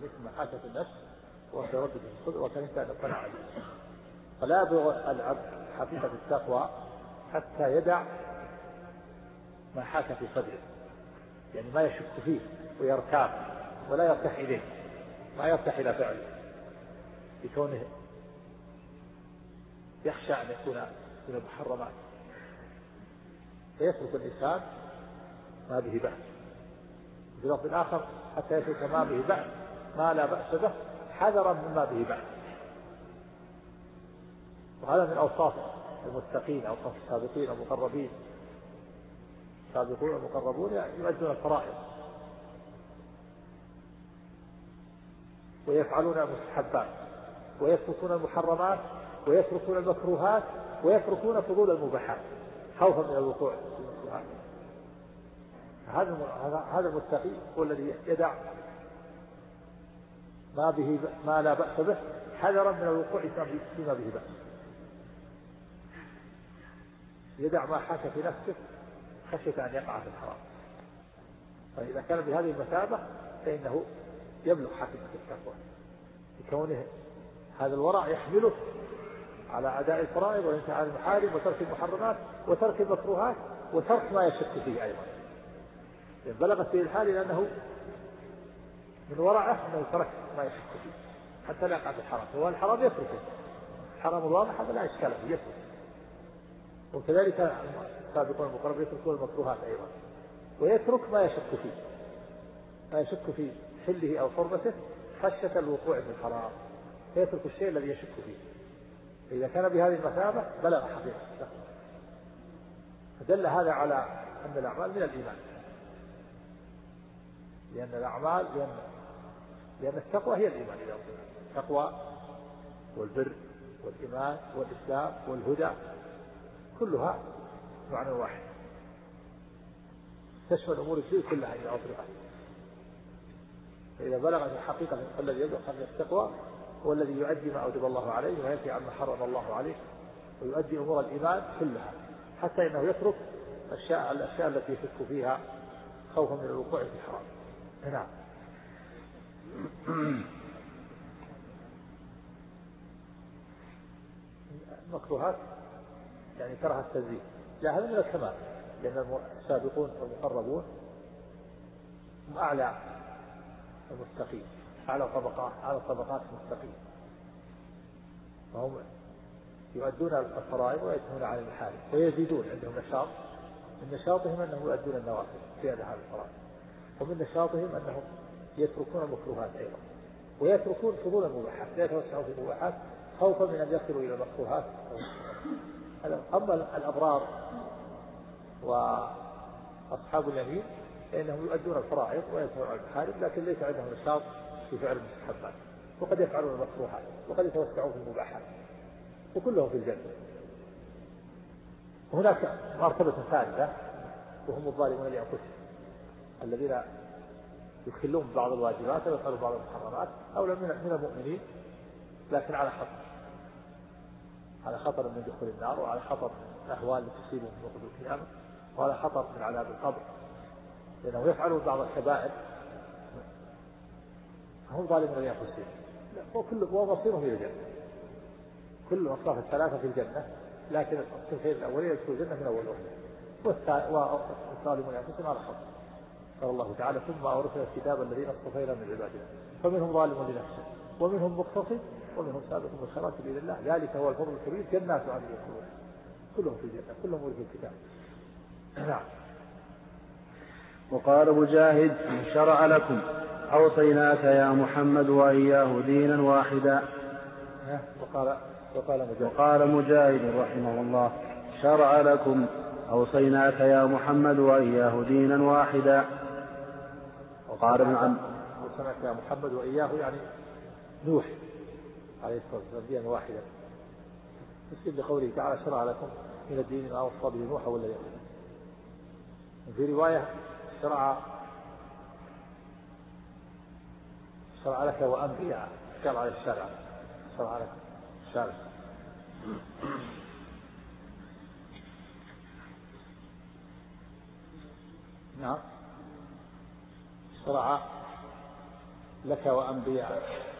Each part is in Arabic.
مثل محاكة النفس وتردد في الصدر وكان يطلع عليه. فلا يبلغ العبد حقيقة التقوى حتى يدع ما حاك في صدره، يعني ما يشك فيه ويرتاب ولا يرتاح إليه، ما يرتاح إلى فعله بكونه يخشى أن يكون من المحرمات، فيترك الإنسان ما به بأس. في لفظ آخر حتى يترك ما به بأس ما لا بأس به حذرا مما به بأس. وهذا من أوصاف المتقين، أوصاف السابقين المقربين. السابقون المقربون يؤدون الفرائض ويفعلون المستحبات ويتركون المحرمات ويتركون المكروهات ويتركون فضول المباحات خوفا من الوقوع في المكروهات. هذا المتقي هو الذي يدع ما لا بأس به حذرا من الوقوع فيما به بأس، يدع ما حاك في نفسه خشية أن يقع في الحرام. فإذا كان بهذه المثابة فإنه يبلغ حقيقة التقوى بكونه هذا الورع يحمله على أداء الفرائض والانتهاء عن المحارم وترك المحرمات وترك المكروهات وترك ما يشك فيه أيضا. يعني بلغت به الحال لأنه من ورعه أنه ترك ما يشك فيه حتى لا يقع في الحرام. هو الحرام يتركه، الحرام الواضح هذا لا إشكال فيه يترك. وكذلك السابقون المقربون يتركون المكروهات أيضا ويترك ما يشك فيه، ما يشك في حله أو حرمته خشية الوقوع في الحرام، فيترك الشيء الذي يشك فيه. فإذا كان بهذه المثابة بلغ حقيقة التقوى. فدل هذا على أن الأعمال من الإيمان، لأن الأعمال لأن التقوى هي الإيمان. إذا التقوى والبر والإيمان والإسلام والهدى كلها معنى واحد، تشمل أمور الدين كلها إذا أطلقت. فإذا بلغ من حقيقة الذي يبلغ من التقوى هو الذي يؤدي ما أوجب الله عليه وينهى عما حرم الله عليه ويؤدي أمور الإيمان كلها، حتى إنه يترك الأشياء التي يشك فيها خوفا من الوقوع في الحرام. نعم. المكروهات يعني كره التنزيه، لا هذا من الكمال، لأن السابقون والمقربون هم أعلى المتقين، أعلى طبقات المتقين، فهم يؤدون الفرائض وينتهون عن المحارم ويزيدون، عندهم نشاط، من نشاطهم أنهم يؤدون النوافل في هذه الفرائض، ومن نشاطهم أنهم يتركون المكروهات أيضا ويتركون فضول المباحات، لا يتوسعون في المباحات خوفا من أن يصلوا إلى المكروهات. أما الأبرار وأصحاب اليمين فإنهم يؤدون الفرائض وينتهون عن المحارم، لكن ليس عندهم نشاط في فعل المستحبات، وقد يفعلون المكروهات وقد يتوسعون في المباحات، وكلهم في الجنة. وهناك مرتبة ثالثة وهم الظالمون لأنفسهم، الذين يخلون بعض الواجبات ويفعلون بعض المحرمات أو من المؤمنين، لكن على خطر من دخول النار، وعلى خطر من الأهوال التي تصيبهم في وقت القيامة، وعلى خطر من عذاب القبر، لأنهم يفعلون بعض الكبائر. هم ظالمون لأنفسهم ومصيرهم إلى الجنة، كل الأصناف الثلاثة في الجنة، لكن الصنفين الأولين يدخلوا الجنة من أول والظالمون لأنفسهم على خطر. قال الله تعالى: ثم أورثنا الكتاب الذين اصطفينا من عبادنا فمنهم ظالم لنفسه ومنهم مقتصد ومنهم سابق بالخيرات بإذن الله ذلك هو الفضل الكبير جنات عدن يدخلون كلهم في الجنة كلهم ورثوا الكتاب. نعم. وقال مجاهد: شرع لكم أوصيناك يا محمد وإياه دينا واحدا. وقال مجاهد رحمه الله: شرع لكم أوصيناك يا محمد وإياه دينا واحدا. وقال ابن عم: أوصيناك يا محمد وإياه يعني نوح عليه الصلاة والسلام دينا واحدا، مسلم بقوله تعالى: شرع لكم من الدين ما وصى به نوح والذين من قبلكم. في رواية: شرع لك وأنبياء، قال على الشرع شرع لك الشرع. نعم. شرع لك وأنبياء.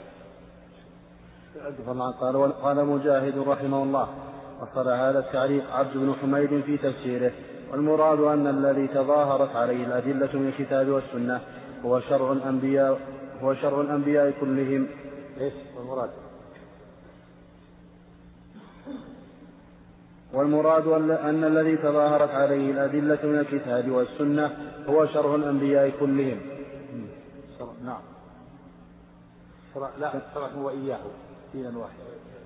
قال مجاهد رحمه الله: وصل هذا التعليق عبد بن حميد في تفسيره: والمراد أن الذي تظاهرت عليه الأدلة من الكتاب والسنة هو شرع الأنبياء كلهم. إيش المراد؟ والمراد أن الذي تظاهرت عليه الأدلة من الكتاب والسنة هو شرع الأنبياء كلهم. نعم. لا شرع هو إياه دينا واحد.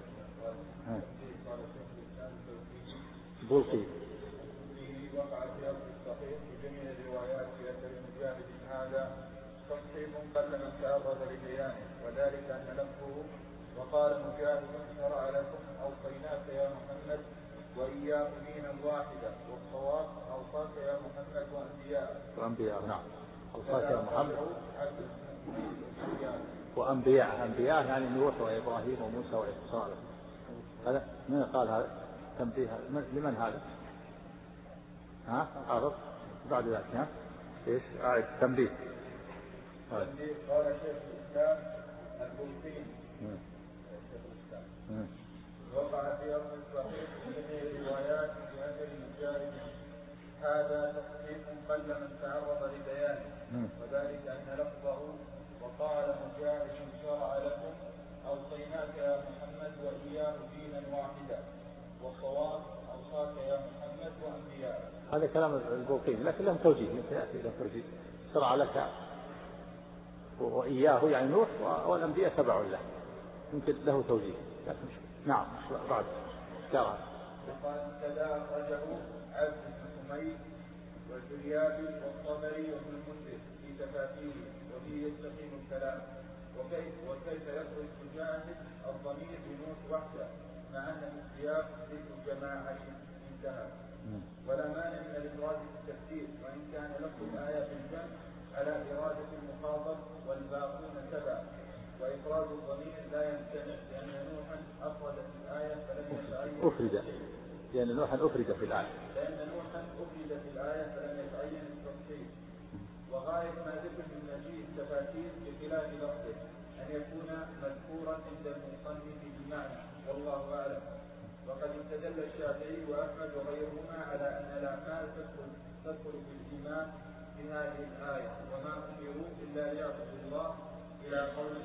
بلقي وقع في أصل الصحيح في جميع الروايات في أثر مجاهد هذا تصحيح قل من تعرض لبيانه، وذلك أن لفظه وقال مجاهد شرع لكم أوصيناك يا محمد وإياه دينا واحدا، والصواب أوصاك يا محمد وأنبياء. نعم أوصاك يا محمد وأنبياء يعني نوح وإبراهيم وموسى وإسرائيل. هذا من قال هذا تنبيه لمن هذا؟ عرض بعد ذلك ايش تنبيه. قال شيخ الإسلام البلقين وقع في أصل الصحيح في جميع الروايات في أثر مجاهد هذا تصحيح قل من تعرض لبيانه، وذلك أن لفظه وقال مجاهد شرع لكم أوصيناك يا محمد وإياه دينا واحدا، والصواب أوصاك يا محمد وأنبياء. هذا كلام البلقين لكن لهم توجيه، يأتي له توجيه. شرع لك وإياه يعني نوح والأنبياء تبع له، يمكن له توجيه. نعم بعد شرع. وقال كذا أخرجه عبد بن حميد والزريابي والطبري وابن المنذر في تفاسيره وفيه يستقيم الكلام. وكيف يخرج مجاهد الضمير بنوح وحده مع أن السياق ذكر جماعة انتهى. ولا مانع من الإفراد في التفسير، وإن كان لفظ الآية في الجمع على إرادة المخاطب والباقون تبع، وإفراد الضمير لا يمتنع لأن نوحا أفردت الآية فلم يتعين لأن نوحا أفرد في الآية فلم يتعين التفصيل. وغاية ما ذكر من مجيء التفاسير بخلاف لفظه أن يكون مذكورا عند المصنف بمعنى، والله أعلم. وقد استدل الشافعي وأحمد وغيرهما على أن الأعمال تدخل في الإيمان في هذه الآية، وما أمروا إلا ليعبدوا الله إلى قوله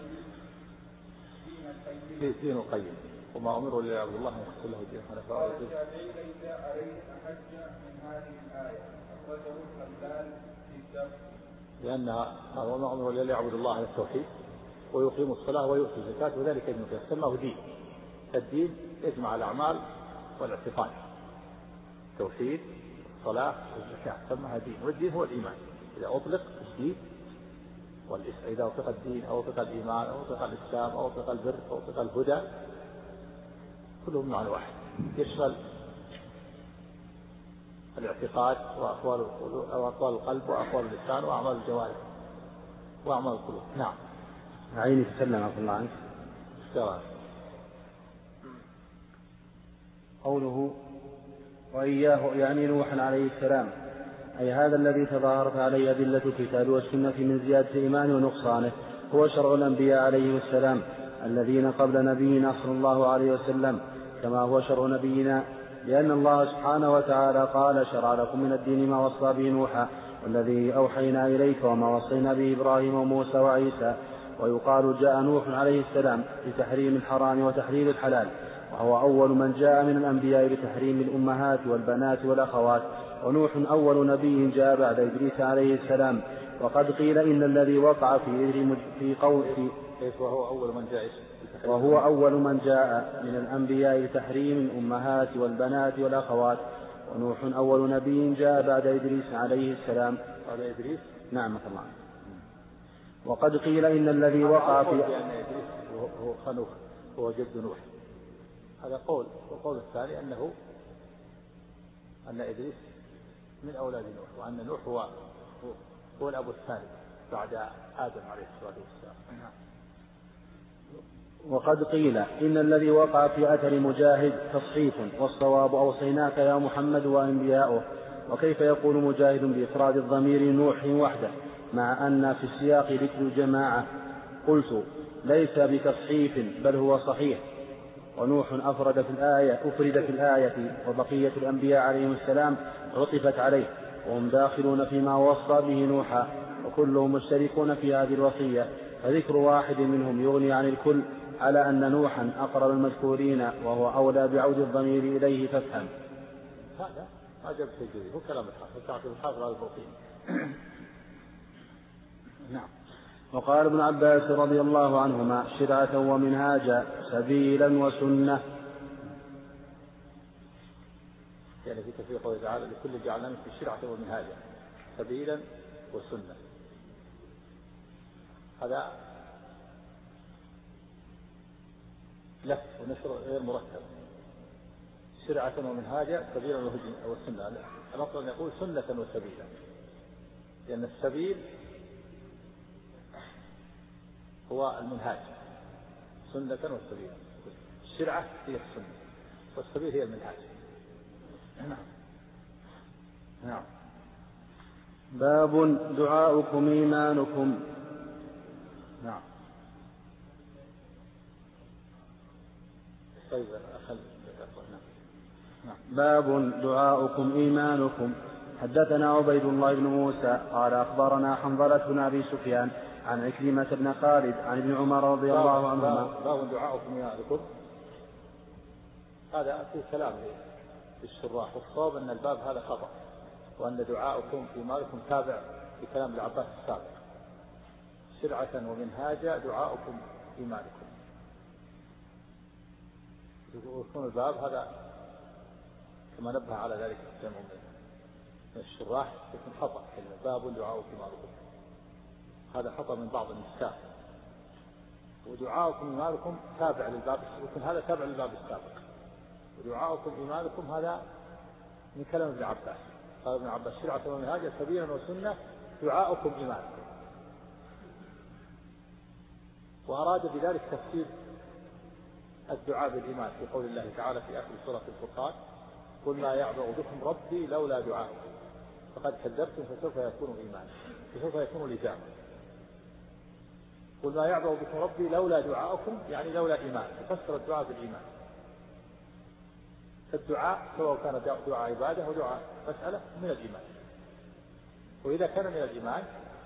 دين القيم وما أمروا إلا ليعبدوا الله مخلصين له الدين حنفاء. الشافعي ليس عليه أحج من هذه الآية، أخرجه الخلال في الدرس، لأنها وما أمروا إلا ليعبدوا الله على التوحيد ويقيموا الصلاة ويؤتوا الزكاة وذلك دين القيم. سماه دين. الدين يجمع الأعمال والاعتقاد، التوحيد الصلاة والزكاة سماها دين، والدين هو الإيمان. إذا أطلق الدين إذا أطلق الدين أو أطلق الإيمان أو أطلق الإسلام أو أطلق البر أو أطلق الهدى كلهم معنى واحد، يشمل الاعتقاد وأقوال القلب وأقوال اللسان وأعمال الجوارح وأعمال القلوب. نعم. عيني تسلم عفو الله عنك. قوله وإياه يعني نوحا عليه السلام، أي هذا الذي تظاهرت عليه أدلة الكتاب والسنة من زيادة الإيمان ونقصانه هو شرع الأنبياء عليهم السلام الذين قبل نبينا صلى الله عليه وسلم، كما هو شرع نبينا، لأن الله سبحانه وتعالى قال شرع لكم من الدين ما وصى به نوحا والذي أوحينا إليك وما وصينا به إبراهيم وموسى وعيسى. ويقال جاء نوح عليه السلام بتحريم الحرام وتحليل الحلال، وهو أول من جاء من الأنبياء بتحريم الأمهات والبنات والأخوات، ونوح أول نبي جاء بعد إدريس عليه السلام. وقد قيل إن الذي وقع في قول وهو أول من جاء من الأنبياء بتحريم الأمهات والبنات والأخوات، ونوح أول نبي جاء بعد إدريس عليه السلام. بعد إدريس؟ نعم مثلا. وقد قيل إن الذي وقع في هو خنوخ هو جد نوح، هذا قول. والقول الثاني أن إدريس من أولاد نوح، وأن نوح هو الأب الثاني بعد آدم عليه الصلاة والسلام. وقد قيل إن الذي وقع في أثر مجاهد تصحيف، والصواب أوصيناك يا محمد وأنبياؤه. وكيف يقول مجاهد بإفراد الضمير نوح وحده مع أن في السياق ذكر جماعة؟ قلت ليس بتصحيف بل هو صحيح. ونوح أفرد في الآية وبقية الأنبياء عليهم السلام عطفت عليه، وهم داخلون فيما وصى به نوحا، وكلهم مشتركون في هذه الوصية، فذكر واحد منهم يغني عن الكل، على أن نوحا أقرب المذكورين وهو أولى بعود الضمير إليه فافهم. هذا ما جاب شيء جديد، هو كلام الحافظ على البوطين. نعم. وقال ابن عباس رضي الله عنهما شرعة ومنهاجا سبيلا وسنة. يعني في تفسير قوله تعالى لكل جعلنا منكم شرعة ومنهاجا سبيلا وسنة، هذا لف ونشر غير مرتب. شرعة ومنهاجا سبيلا وسنة، الأفضل أن يقول سنة وسبيلا، لأن السبيل هو المنهاج، سنة وسبيلا. الشرعة هي السنة والسبيل هي المنهاج. نعم. باب دعاؤكم إيمانكم. نعم. طيب أخذ. نعم. باب دعاؤكم إيمانكم. حدثنا عبيد الله بن موسى قال أخبرنا حنظلة بن أبي سفيان عن عكرمة بن خالد عن ابن عمر رضي الله عنهما. باب دعاؤكم إيمانكم، هذا في كلام للشراح، والصواب أن الباب هذا خطأ، وأن دعاؤكم إيمانكم تابع في كلام العباس السابق. شرعة ومنهاجا دعاؤكم إيمانكم، ويكون الباب هذا كما نبه على ذلك الجمع من الشراح يكون خطأ، كلمة باب دعاؤكم إيمانكم، هذا خطأ من بعض النساء. ودعاؤكم إيمانكم تابع للباب، يكون هذا تابع للباب السابق. ودعاؤكم إيمانكم هذا من كلام ابن عباس، قال ابن عباس شرعة ومنهاجا سبيلا وسنة دعاؤكم إيمانكم، وأراد بذلك تفسير الدعاء بالإيمان في قول الله تعالى في آخر سورة الفرقان قل ما يعبأ بكم ربي لولا دعاؤكم فقد كذبتم فسوف يكون إيمانا، فسوف يكون لزاما. قل ما يعبأ بكم ربي لولا دعاؤكم يعني لولا إيمان، ففسر الدعاء بالإيمان. فالدعاء سواء كان دعاء عبادة ودعاء مسألة من الإيمان، وإذا كان من الإيمان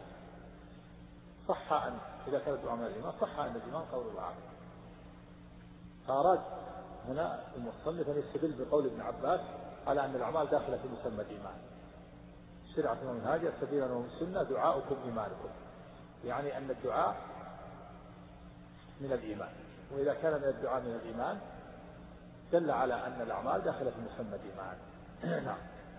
صح أن إذا كان الدعاء من الإيمان صح أن الإيمان قول وعمل. فأراد هنا المصنف أن يستدل بقول ابن عباس على أن الأعمال داخلة في مسمى الإيمان. شرعة ومنهاجا سبيلا وسنة دعاؤكم إيمانكم، يعني أن الدعاء من الإيمان، وإذا كان من الدعاء من الإيمان دل على أن الأعمال داخلة في مسمى الإيمان. نعم.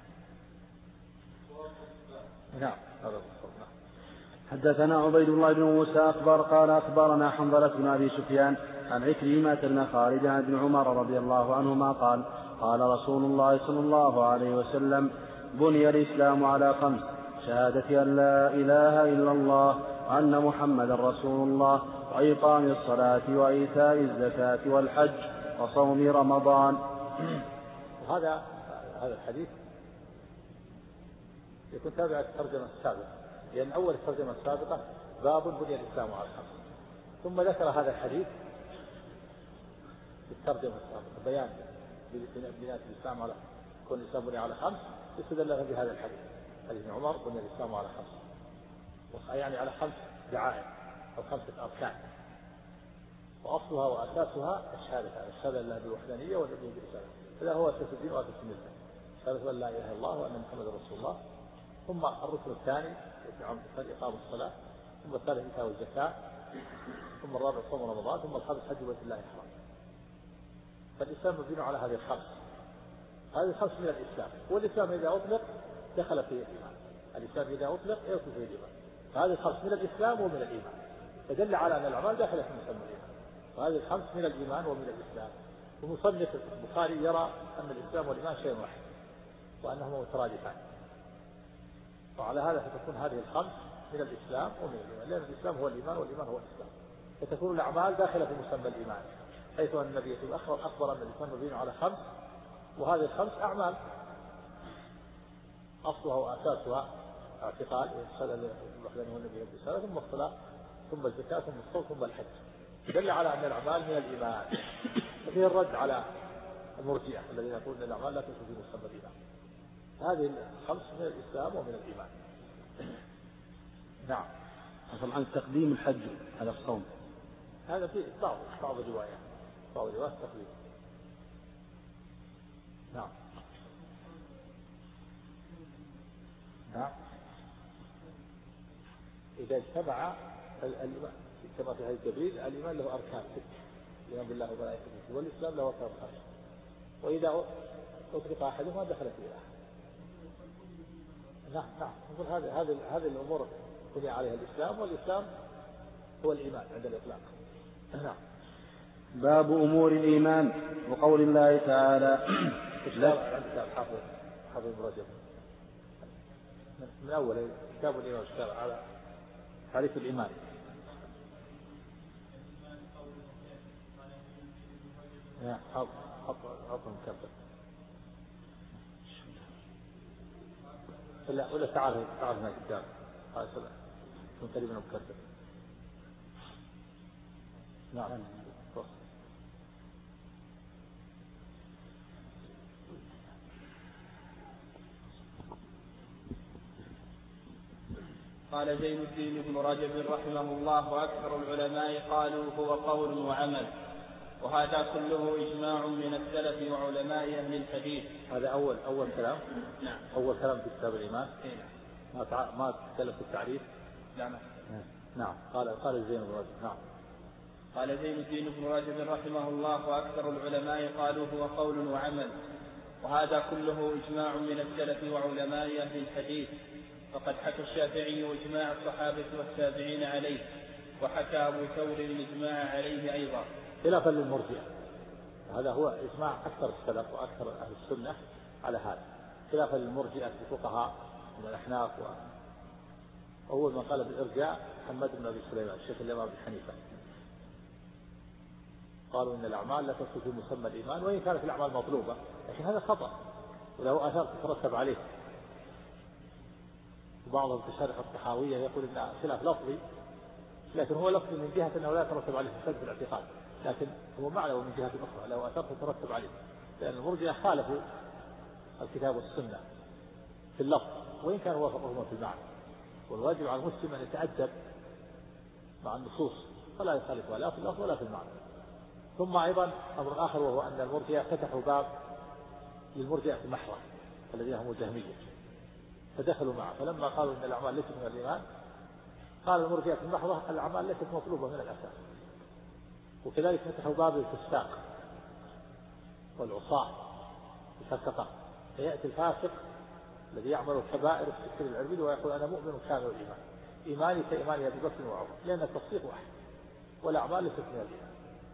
نعم. حدثنا عبيد الله بن موسى قال أخبرنا حنظلة بن أبي سفيان عن عكرمة بن خالد عن ابن عمر رضي الله عنهما قال قال رسول الله صلى الله عليه وسلم بني الإسلام على 5: شهادة أن لا إله إلا الله وأن محمدا رسول الله وإقام الصلاة وإيتاء الزكاة والحج وصوم رمضان. هذا الحديث يكون تابع الترجمة السابقة، لأن أول الترجمة السابقة باب بني الإسلام على 5، ثم ذكر هذا الحديث في الترجمة السابقة بيان بناء الإسلام على كون الإسلام بني على 5، يستدل بهذا الحديث حديث ابن عمر بني الإسلام على 5، يعني على 5 دعائم أو 5 أركان، وأصلها وأساسها الشهادة لله بالوحدانية والنبي بالرسالة، هذا هو أساس الدين وأساس الملة، شهادة أن لا إله إلا الله وأن محمدا رسول الله. ثم الركن الثاني إقام الصلاة، ثم الثالث إيتاء الزكاة، ثم الرابع صوم رمضان، ثم الخامس حج بيت الله الحرام. فالإسلام مبني على هذه الخمس، هذه الخمس من الإسلام، والإسلام إذا أطلق دخل فيه الإيمان، الإسلام إذا أطلق يدخل فيه الإيمان، فهذه الخمس من الإسلام ومن الإيمان، فدل على أن الأعمال داخلة في مسمى الإيمان، وهذه الخمس من الإيمان ومن الإسلام. ومصنف البخاري يرى أن الإسلام والإيمان شيء واحد وأنهما مترادفان، وعلى هذا فتكون هذه الخمس من الإسلام ومن الإيمان، لأن الإسلام هو الإيمان والإيمان هو الإسلام، فتكون الأعمال داخلة في مسمى الإيمان، حيث أن النبي أخبر أن الإسلام مبني على 5، وهذه ال5 أعمال أصلها وأساسها اعتقاد الوحدانية والنبي بالرسالة، ثم الصلاة ثم الزكاة ثم الصوم ثم الحج، دل على أن الأعمال من الإيمان. وفيه الرد على المرجئة الذين يقولون أن الأعمال لا تدخل في مسمى الإيمان. هذه الخمس من الإسلام ومن الإيمان. نعم. طبعا تقديم الحج على الصوم هذا في بعض الروايات تقديم. نعم. نعم. إذا اجتمع الإيمان كما في حديث جبريل، الإيمان له أركان 6: الإيمان بالله وملائكته، والإسلام له أركان 5، وإذا أطلق أحدهما دخل فيه الآخر. نعم. نقول هذه الأمور بني عليها الإسلام، والإسلام هو الإيمان عند الإطلاق. نعم. باب أمور الإيمان وقول الله تعالى عند حافظ ابن رجب من أول كتاب الإيمان والشرع على تعريف الإيمان. حط مكبر ولا تعرف ما الكتاب هذا من تقريبا مكبر. نعم. قال زين الدين بن رجب رحمه الله: وأكثر العلماء قالوا هو قول وعمل، وهذا كله إجماع من السلف وعلماء أهل الحديث. هذا أول كلام. نعم. أول كلام في كتاب الإيمان. ما تكلم في التعريف. نعم. قال زين بن رجب. نعم. قال زين الدين بن رجب رحمه الله: وأكثر العلماء قالوا هو قول وعمل، وهذا كله إجماع من السلف وعلماء أهل الحديث. فقد حكى الشافعي إجماع الصحابة والتابعين عليه، وحكى أبو ثور الإجماع عليه أيضا، خلافا للمرجئة. هذا هو إجماع أكثر السلف وأكثر أهل السنة على هذا، خلافا للمرجئة الفقهاء من الأحناف. وأول من قال بالإرجاء محمد بن أبي سليمان الشيخ الإمام أبي حنيفة، قالوا إن الأعمال لا تدخل في مسمى الإيمان، وإن كانت الأعمال مطلوبة، لكن هذا خطأ وله آثار تترتب عليه. وبعضهم كشارح الطحاوية يقول إن خلاف لفظي، لكن هو لفظي من جهة أنه لا يترتب عليه فساد في الاعتقاد، لكن هو معنوي من جهة أخرى له آثار تترتب عليه، لأن المرجئة خالفوا الكتاب والسنة في اللفظ وإن كان وافقهما في المعنى. والواجب على المسلم أن يتأدب مع النصوص فلا يخالفها لا في اللفظ ولا في المعنى. ثم أيضا أمر آخر، وهو أن المرجئة فتحوا باب للمرجئة المحضة الذين هم الجهمية، فدخلوا معه. فلما قالوا إن الأعمال ليست من الإيمان، قال المرجئة المحضة الأعمال ليست مطلوبة من الأساس. وكذلك فتحوا باب الفساق والعصاة الفسقة، فيأتي الفاسق الذي يعمل الكبائر السكر العربي ويقول أنا مؤمن كامل الإيمان، إيماني كإيمان أبي بكر وعمر، لأن التصديق واحد والأعمال ليست من الإيمان.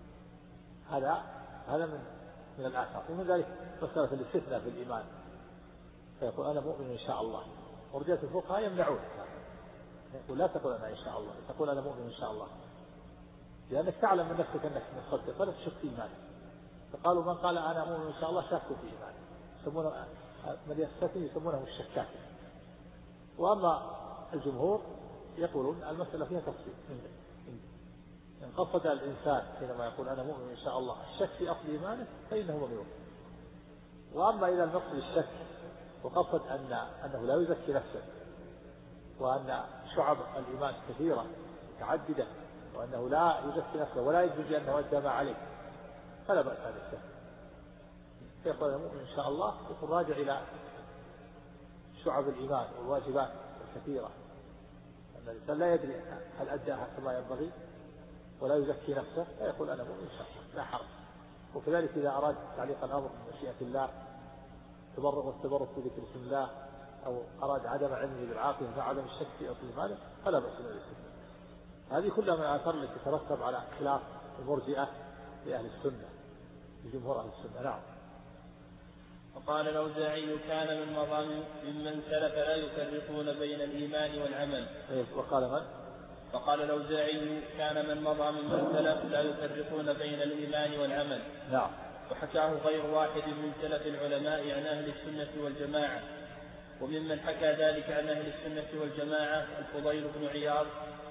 هذا من الآثار. ومن ذلك مسألة الاستثناء في الإيمان، فيقول أنا مؤمن إن شاء الله. مرجئة الفقهاء يمنعون، يقول لا تقول أنا إن شاء الله، تقول أنا مؤمن إن شاء الله، لأنك تعلم من نفسك أنك مصدق ولا تشك في إيمانك. فقالوا من قال أنا مؤمن إن شاء الله شك في إيمانه، يسمونه من يستثني يسمونه الشكاك. وأما الجمهور يقولون المسألة فيها تفصيل، إن قصد الإنسان حينما يقول أنا مؤمن إن شاء الله الشك في أصل إيمانه فإنه ممنوع. وأما إذا المقصد الشك وقصد أنه لا يزكي نفسه، وأن شعب الإيمان كثيرة متعددة، وأنه لا يزكي نفسه ولا يجوز أنه أدى ما عليه، فلا بأس هذا الشك. فيقول أنا مؤمن إن شاء الله، يكون راجع إلى شعب الإيمان والواجبات الكثيرة، أن الإنسان لا يدري هل أداها كما ينبغي ولا يزكي نفسه، فيقول أنا مؤمن إن شاء الله لا حرج. وكذلك إذا أراد تعليق الأمر بمشيئة الله والتبرك بذكر اسم الله، أو أراد عدم علمه بالعاقل فعدم الشك في أصل إيمانه، فلا بأس من الاستثناء. هذه كلها من الآثار التي تترتب على خلاف المرجئة لأهل السنة لجمهور أهل السنة. نعم. وقال الأوزاعي: كان من مضى ممن سلف لا يفرقون بين الإيمان والعمل. وقال من؟ فقال الأوزاعي: كان من مضى ممن سلف لا يفرقون بين الإيمان والعمل. نعم. وحكاه غير واحد من سلف العلماء عن أهل السنة والجماعة. وممن حكى ذلك عن أهل السنة والجماعة الفضيل بن عياض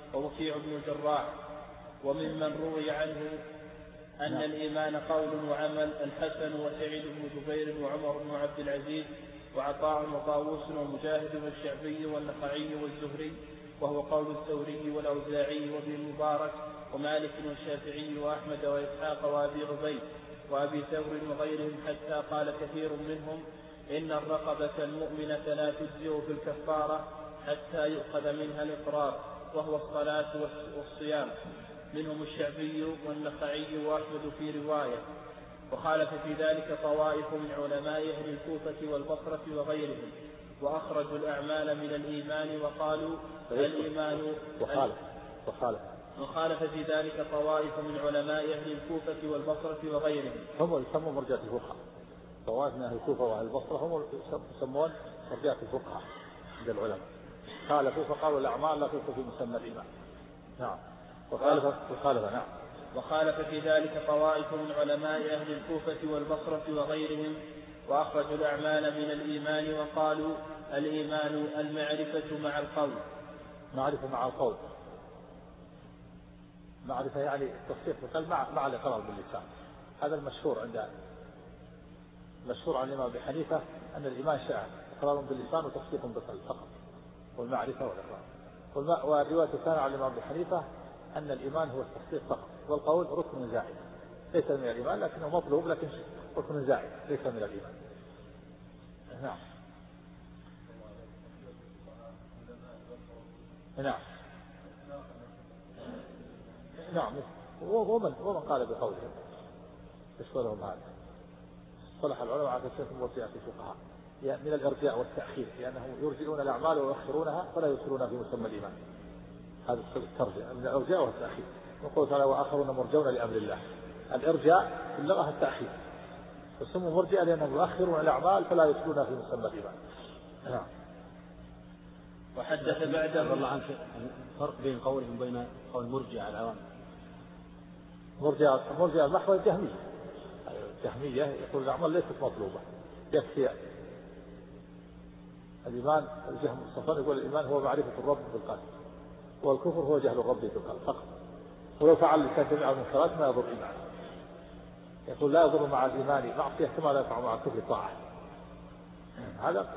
ووكيع بن الجراح. وممن روي عنه أن الإيمان قول وعمل الحسن وسعيد بن جبير وعمر بن عبد العزيز وعطاء وطاووس ومجاهد والشعبي والنخعي والزهري، وهو قول الثوري والأوزاعي وابن المبارك ومالك والشافعي وأحمد وإسحاق وأبي عبيد وأبي ثور وغيرهم، حتى قال كثير منهم إن الرقبة المؤمنة لا تجزئ في الكفارة حتى يؤخذ منها الإقرار، وهو الصلاة والصيام. منهم الشعبي والنخعي وأحمد في رواية. وخالف في ذلك طوائف من علماء أهل الكوفة والبصرة وغيرهم، وأخرجوا الأعمال من الإيمان وقالوا الإيمان وخالف في ذلك طوائف من علماء أهل الكوفة والبصرة وغيرهم. هم يسمون مرجئة الفقهاء، طوائف من أهل الكوفة وأهل البصرة هم يسمون مرجئة الفقهاء عند العلماء. خالفوا فقالوا الأعمال لا تدخل في مسمى الإيمان. نعم. وخالف في ذلك طوائف من علماء أهل الكوفة والبصرة وغيرهم، وأخرجوا الأعمال من الإيمان وقالوا الإيمان المعرفة مع القول. معرفة مع القول، معرفة يعني تصديق بالقلب مع الإقرار باللسان. هذا المشهور عن الإمام أبي حنيفة أن الإيمان شيئان: إقرار باللسان وتصديق بالقلب فقط، والمعرفة والإقرار. والرواية الثانية عن الإمام أبي حنيفة أن الإيمان هو التصديق فقط، والقول ركن زائد ليس من الإيمان لكنه مطلوب، لكن ركن زائد ليس من الإيمان. نعم. ومن قال بقولهم يشغلهم هذا. صلح العلماء على تسمية المرجئة في الفقهاء من الإرجاء والتأخير، لأنهم يرجئون الأعمال ويؤخرونها فلا يدخلونها في مسمى الإيمان. هذا الترجئة من الإرجاء والتأخير. يقول تعالى وآخرون مرجون لأمر الله. الإرجاء في اللغة التأخير، فسموا مرجئة لأنهم يؤخرون الأعمال فلا يدخلونها في مسمى الإيمان. نعم. وحدث بعد الله عنك الفرق بين قولهم وبين قول مرجئة العوام. مرجئة المحض الجهمية يقول الأعمال ليست مطلوبة، يكفي الإيمان. الجهم الصفان يقول الإيمان هو معرفة الرب بالقلب، والكفر هو جهل الرب بالقلب فقط. ولو فعل الإنسان جميع المنكرات ما يضر إيمانه. يقول لا يضر مع الإيمان معصية كما لا ينفع مع الكفر طاعة. هذا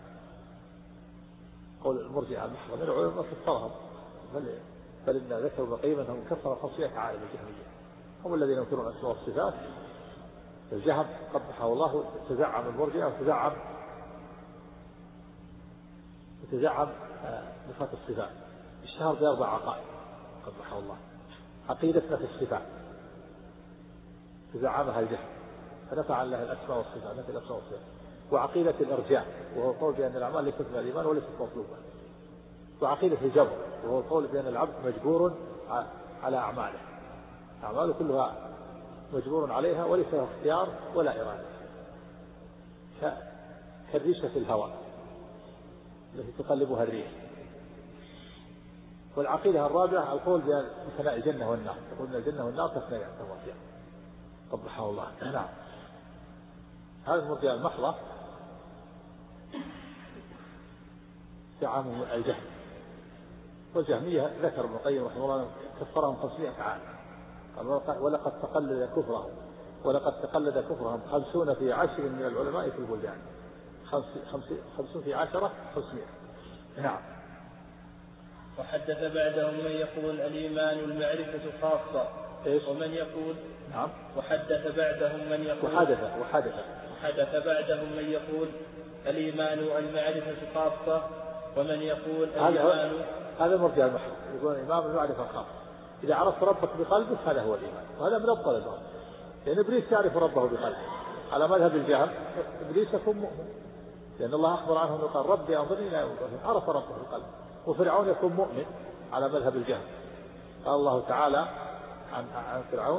قول المرجئة المحض. من العلماء فسرهم بل إن ذكروا ابن القيم أنهم كفر 500 عالم الجهمية، هم الذين ينكرون الأسماء والصفات. الجهم قبحه الله تزعم المرجئة وتزعم نفاة الصفات. اشتهر بأربع عقائد قبحه الله. عقيدتنا في الصفات تزعمها الجهم فنفع عن الله الأسماء والصفات، نفي الأسماء والصفات. وعقيدة الإرجاء وهو القول بأن الأعمال ليست من الإيمان وليست مطلوبة. وعقيدة الجبر وهو القول بأن العبد مجبور على أعماله، أعماله كلها مجبور عليها وليس له اختيار ولا إرادة، كالريشة في الهواء التي تقلبها الريح. والعقيدة الرابعة القول بثناء الجنة والنار، يقول أن الجنة والنار تثنيان فيها قبحه الله. نعم. هذا المرجئة المحضة زعامهم الجهم. والجهمية ذكر ابن القيم رحمه الله كفرهم 500 عام. ولقد تقلد كفرهم 50 في 10 من العلماء في البلدان. 50 في 10 500. نعم. وحدث بعدهم من يقول الإيمان المعرفة خاصة، ومن يقول نعم. وحدث بعدهم من يقول وحدث بعدهم من يقول الإيمان المعرفة خاصة، ومن يقول الإيمان. هذا مرجع المحض، يقول الإيمان المعرفة خاصة. إذا عرفت ربك بقلبك هذا هو الإيمان، وهذا من أبطل الأمور. لأن إبليس يعرف ربه بقلبه على مذهب الجهم. إبليس يكون مؤمن لأن الله أخبر عنه أنه قال ربي أنظرني إلى يوم القيامة، عرف ربه بقلبه. وفرعون يكون مؤمن على مذهب الجهم. قال الله تعالى عن فرعون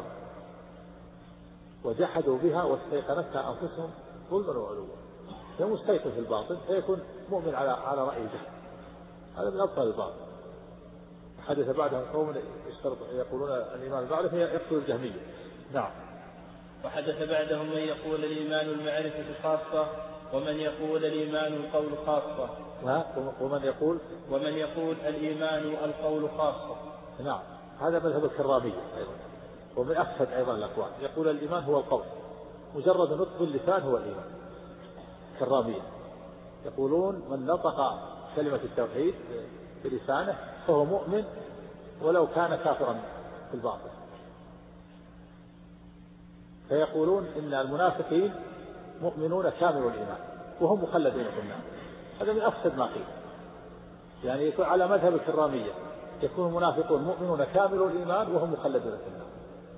وجحدوا بها واستيقنتها أنفسهم ظلما وعلوا. هو مستيقن في الباطن فيكون مؤمن على رأي الجهم. هذا من أبطل الباطل. حدث بعدهم قوم يقولون الإيمان المعرفة يقتل الجهمية. نعم. وحدث بعدهم من يقول الإيمان المعرفة خاصة، ومن يقول الإيمان القول خاصة. ومن يقول الإيمان القول خاصة. نعم، هذا مذهب الكرامية أيضا، ومن أفسد أيضا الأقوال، يقول الإيمان هو القول، مجرد نطق اللسان هو الإيمان. كرامية يقولون من نطق كلمة التوحيد بلسانه فهو مؤمن ولو كان كافرا في الباطن. فيقولون إن المنافقين مؤمنون كامل الإيمان وهم مخلدون في النار. هذا من أفسد ما قيل، يعني يكون على مذهب الكرامية يكون المنافقون مؤمنون كامل الإيمان وهم مخلدون في النار.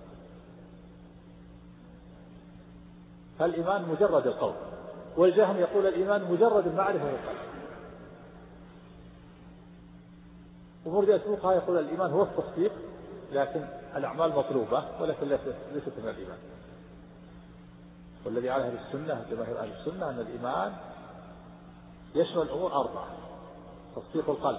فالإيمان مجرد القول، والجهم يقول الإيمان مجرد المعرفة بالقلب، ومرجئة الفقهاء يقول الإيمان هو التصديق لكن الأعمال مطلوبة ولكن ليست من الإيمان. والذي على أهل السنة جماهير أهل السنة أن الإيمان يشمل الأمور 4: تصديق القلب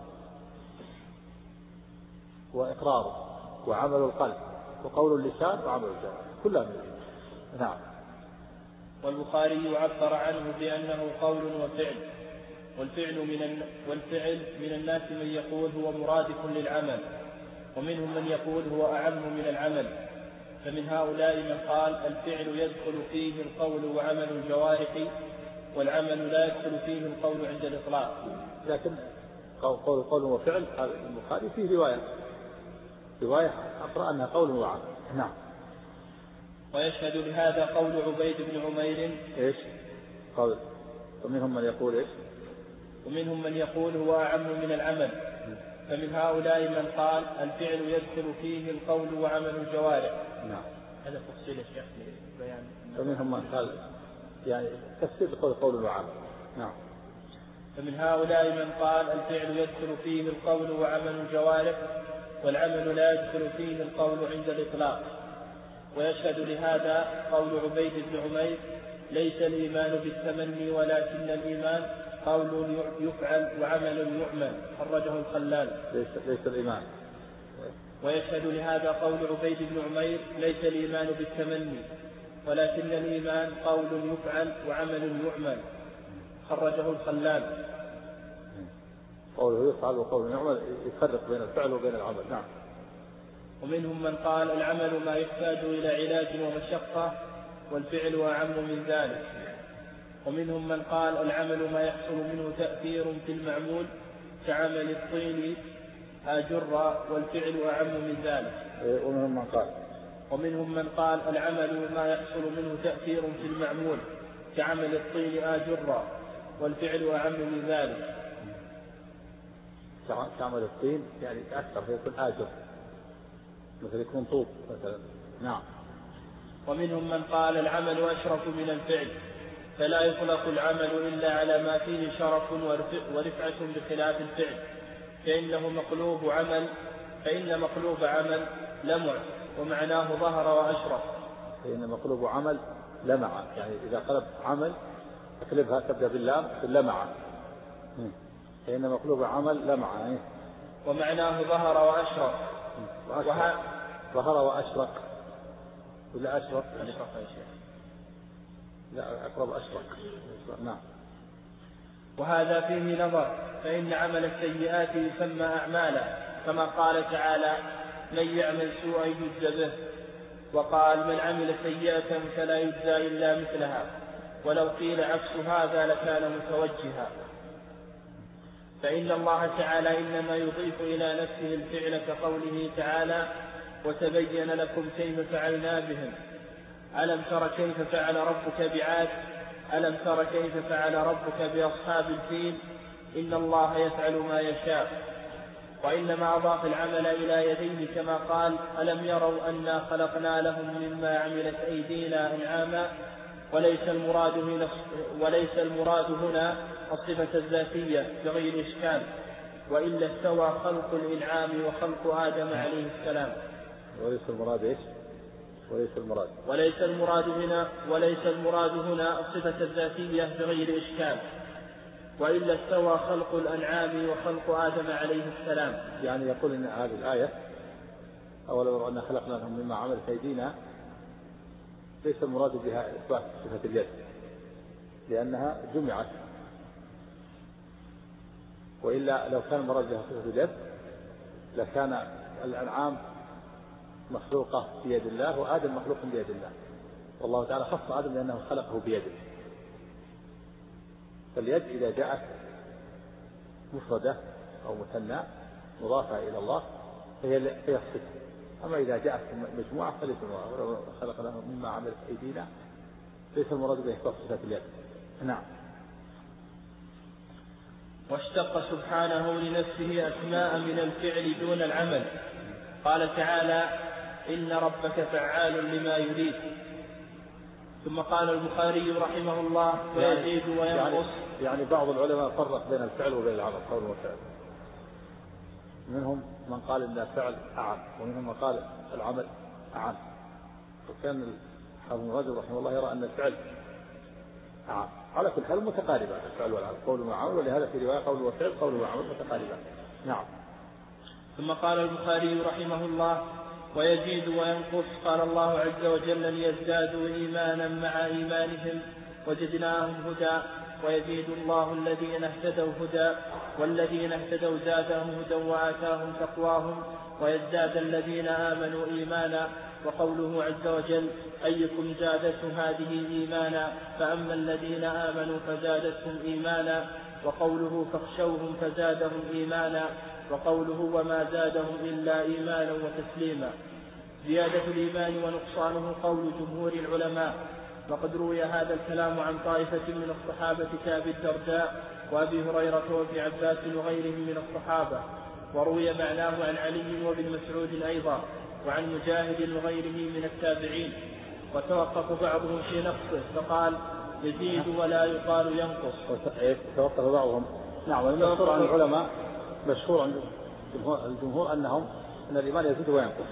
وإقراره وعمل القلب وقول اللسان وعمل الجوارح، كلها من الإيمان. نعم. والبخاري عبر عنه بأنه قول وفعل، والفعل من الناس من يقول هو مرادف للعمل، ومنهم من يقول هو أعم من العمل. فمن هؤلاء من قال الفعل يدخل فيه القول وعمل الجوارح، والعمل لا يدخل فيه القول عند الإطلاق. لكن قول وفعل البخاري فيه رواية أقرأ أنها قول وعمل. نعم. ويشهد لهذا قول عبيد بن عمير إيش قول؟ ومنهم من يقول إيش؟ ومنهم من يقول هو أعم من العمل. فمن هؤلاء من قال الفعل يدخل فيه القول وعمل الجوارح. نعم. هذا تفصيل الشيخ لبيان. فمنهم من قال يعني تفسير قول وعمل. نعم. فمن هؤلاء من قال الفعل يدخل فيه القول وعمل الجوارح، والعمل لا يدخل فيه القول عند الإطلاق. ويشهد لهذا قول عبيد بن عمير ليس الإيمان بالتمني ولكن الإيمان قول يفعل وعمل يعمل، خرجه الخلال. ليس الإيمان. ويشهد لهذا قول عبيد بن عمير ليس الإيمان بالتمني ولكن الإيمان قول يفعل وعمل يعمل، خرجه الخلال. قوله يفعل وقوله يعمل يفرق بين الفعل وبين العمل. نعم. ومنهم من قال العمل ما يحتاج إلى علاج ومشقة، والفعل أعم من ذلك. ومنهم من قال العمل ما يحصل منه تأثير في المعمول كعمل الطين آجرا، والفعل أعم من ذلك. ومنهم من قال العمل ما يحصل منه تأثير في المعمول كعمل الطين آجرا، والفعل أعم من ذلك. كعمل الطين يعني أكثر فيكون آجر، مثل يكون طوب مثلا. نعم. ومنهم من قال العمل أشرف من الفعل، فلا يطلق العمل إلا على ما فيه شرف ورفعة بخلاف الفعل، فإن مقلوب عمل لمع، ومعناه ظهر وأشرف. فإن مقلوب عمل لمع، يعني إذا قلب عمل أقلبها تبدأ باللام لمع، فإن مقلوب عمل لمع، ومعناه ظهر وأشرف. ظهر وأشرق ولا أشرق؟ أشرق يا شيخ. لا، أقرب أشرق. نعم. وهذا فيه نظر، فإن عمل السيئات يسمى أعمالا، كما قال تعالى من يعمل سوءا يجزى به، وقال من عمل سيئة فلا يجزى إلا مثلها، ولو قيل عكس هذا لكان متوجها. فإن الله تعالى إنما يضيف إلى نفسه الفعل كقوله تعالى وتبين لكم كيف فعلنا بهم، ألم تر كيف فعل ربك بعاد، ألم تر كيف فعل ربك بأصحاب الفيل، إن الله يفعل ما يشاء. وإنما أضاف العمل إلى يديه كما قال ألم يروا أنا خلقنا لهم مما عملت أيدينا أنعاما، وليس المراد هنا الصفة الذاتية بغير إشكال، وإلا استوى خلق الإنعام وخلق آدم عليه السلام. وليس المراد إيش؟ وليس المراد هنا الصفة الذاتية بغير إشكال، وإلا استوى خلق الأنعام وخلق آدم عليه السلام. يعني يقول إن هذه الآية أولو أن خلقنا لهم مما عملت أيدينا ليس المراد بها إثبات صفة اليد، لأنها جمعت وإلا لو كان المراد بها صفة اليد لكان الأنعام مخلوقة بيد الله وآدم مخلوق بيد الله، والله تعالى خص آدم لأنه خلقه بيده. فاليد إذا جاءت مفردة أو مثنى مضافة إلى الله هي الصفة، أما إذا جاءت مجموعة فليس المراد خلقنا مما عملت أيدينا ليس المراد به صفة اليد. نعم. واشتق سبحانه لنفسه أسماء من الفعل دون العمل، قال تعالى إن ربك فعال لما يريد. ثم قال البخاري رحمه الله ويزيد وينقص. يعني بعض العلماء فرق بين الفعل وبين العمل قول وفعل، منهم من قال إن الفعل أعم ومنهم من قال العمل أعم، وكان حافظ ابن رجب رحمه الله يرى أن الفعل أعم. على كل حال متقاربة الفعل والعمل قول وعمل، ولهذا في رواية قول وفعل قول وعمل متقاربة. نعم. ثم قال البخاري رحمه الله ويزيد وينقص. قال الله عز وجل ليزدادوا إيمانا مع إيمانهم وزدناهم هدى ويزيد الله الذين اهتدوا هدى والذين اهتدوا زادهم هدى وآتاهم تقواهم ويزداد الذين آمنوا إيمانا. وقوله عز وجل أيكم زادته هذه إيمانا فأما الذين آمنوا فزادتهم إيمانا. وقوله فاخشوهم فزادهم إيمانا. وقوله وما زادهم إلا إيمانا وتسليما. زيادة الإيمان ونقصانه قول جمهور العلماء، وقد روي هذا الكلام عن طائفة من الصحابة كأبي الدرداء وأبي هريرة وابن عباس وغيرهم من الصحابة، وروي معناه عن علي وابن مسعود أيضا وعن مجاهد وغيره من التابعين. وتوقف بعضهم في نقصه فقال يزيد ولا يقال ينقص. توقف بعضهم. نعم. المشهور عن العلماء مشهور عن الجمهور أن الإيمان يزيد وينقص.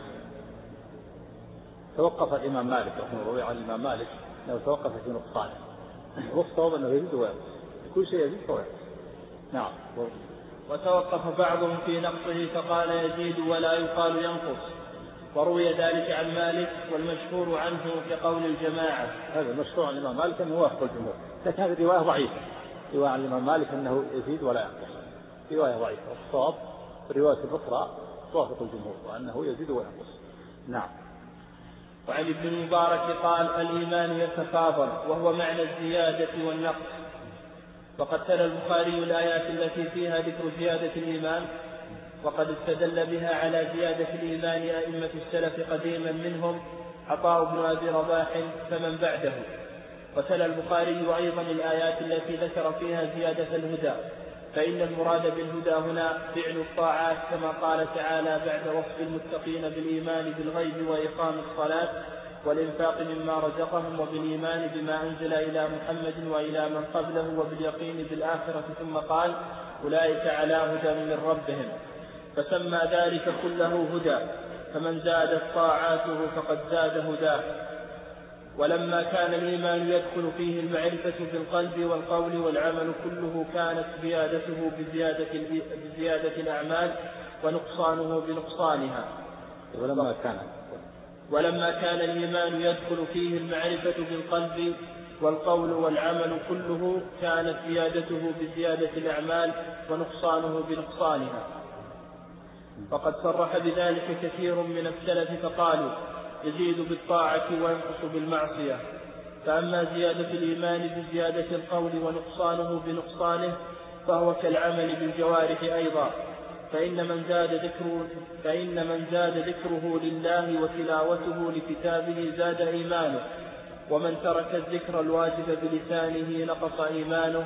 توقف الإمام مالك رحمه الله عن الإمام مالك أنه توقف في نقصانه، والصواب أنه يزيد وينقص، كل شيء يزيد وينقص. نعم. وتوقف بعضهم في نقصه فقال يزيد ولا يقال ينقص، وروي ذلك عن مالك والمشهور عنه كقول الجماعة. هذا المشهور عن الإمام مالك أنه وافق الجمهور، لكن هذه رواية ضعيفة. رواية عن الإمام مالك أنه يزيد ولا ينقص رواية ضعيفة، والصواب الرواية الأخرى توافق الجمهور وأنه يزيد وينقص. نعم. وعن ابن المبارك قال الإيمان يتفاضل وهو معنى الزيادة والنقص. وقد تلا البخاري الآيات التي فيها ذكر زيادة الإيمان، وقد استدل بها على زيادة الإيمان أئمة السلف قديما منهم عطاء بن أبي رباح فمن بعده. وتلا البخاري أيضا الآيات التي ذكر فيها زيادة الهدى، فإن المراد بالهدى هنا فعل الطاعات كما قال تعالى بعد وصف المتقين بالإيمان بالغيب وإقام الصلاة والإنفاق مما رزقهم وبالإيمان بما أنزل إلى محمد وإلى من قبله وباليقين بالآخرة، ثم قال أولئك على هدى من ربهم، فسمى ذلك كله هدى، فمن زادت طاعاته فقد زاد هداه. ولما كان الإيمان يدخل فيه المعرفة بالقلب والقول والعمل كله كانت زيادته بزيادة الأعمال ونقصانه بنقصانها. ولما كان الإيمان يدخل فيه المعرفة بالقلب والقول والعمل كله كانت زيادته بزيادة الأعمال ونقصانه بنقصانها. فقد صرح بذلك كثير من السلف فقالوا يزيد بالطاعة وينقص بالمعصية. فأما زيادة الإيمان بزيادة القول ونقصانه بنقصانه فهو كالعمل بالجوارح أيضا، فإن من زاد ذكره لله وتلاوته لكتابه زاد إيمانه، ومن ترك الذكر الواجب بلسانه نقص إيمانه،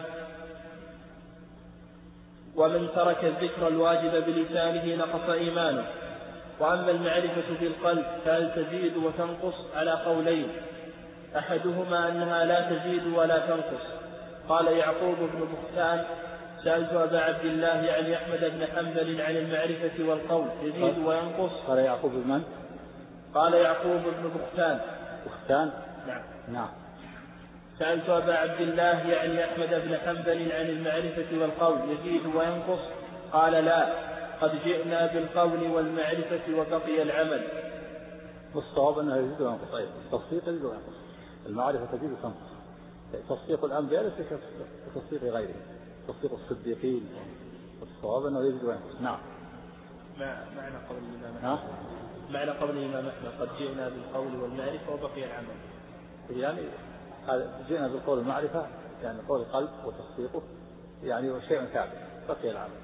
وأما المعرفة بالقلب فهل تزيد وتنقص على قولين، أحدهما أنها لا تزيد ولا تنقص. قال يعقوب بن بختان سألت أبا عبد الله يعني أحمد بن حنبل عن المعرفة والقول يزيد وينقص. قال يعقوب بن قال يعقوب بن بختان. نعم. سألت أبا عبد الله يعني أحمد بن حنبل عن المعرفة والقول يزيد وينقص. قال لا، قد جئنا بالقول والمعرفة وبقي العمل. والصواب أنه يزيد وينقص أيضا، التصديق يزيد وينقص، المعرفة تزيد وتنقص. تصديق الأنبياء ليس كتصديق غيره، تصديق الصديقين والصواب أنه يزيد وينقص. نعم. معنى قول الإمام أحمد معنى قول الإمام أحمد قد جئنا بالقول والمعرفة وبقي العمل. يعني جئنا بالقول والمعرفة يعني قول القلب وتصديقه يعني شيء ثابت بقي العمل.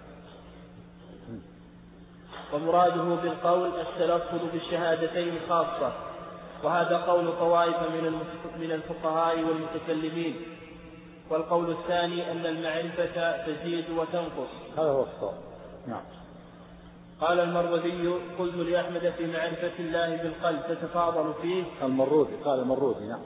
ومراده بالقول التلفظ بالشهادتين خاصة، وهذا قول طوائف من الفقهاء والمتكلمين. والقول الثاني أن المعرفة تزيد وتنقص. هذا هو الصواب. نعم. قال المروذي قلت لأحمد في معرفة الله بالقلب تتفاضل فيه. قال المروذي. نعم.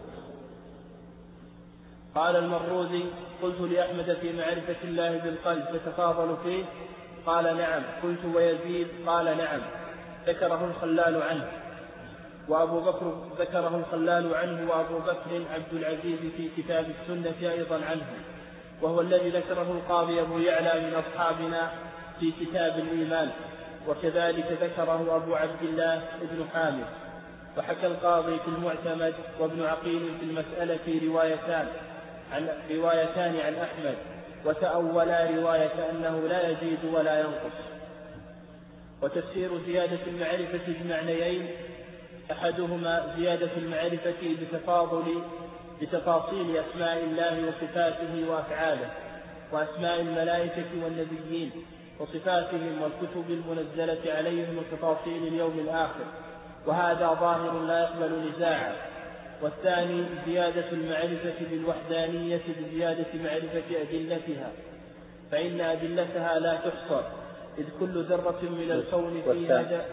قال المروذي قلت لأحمد في معرفة الله بالقلب تتفاضل فيه. قال نعم. قلت ويزيد؟ قال نعم. ذكره الخلال عنه وأبو بكر وأبو بكر عبد العزيز في كتاب السنة أيضا عنه، وهو الذي ذكره القاضي أبو يعلى من أصحابنا في كتاب الإيمان، وكذلك ذكره أبو عبد الله ابن حامد. وحكى القاضي في المعتمد وابن عقيل في المسألة روايتان عن أحمد، وتأولا رواية أنه لا يزيد ولا ينقص. وتفسير زيادة المعرفة بمعنيين: أحدهما زيادة المعرفة بتفاصيل أسماء الله وصفاته وأفعاله، وأسماء الملائكة والنبيين وصفاتهم والكتب المنزلة عليهم وتفاصيل اليوم الآخر، وهذا ظاهر لا يقبل نزاعا. والثاني زيادة المعرفة بالوحدانية بزيادة معرفة أدلتها، فإن أدلتها لا تحصر، إذ كل ذرة من الكون فيها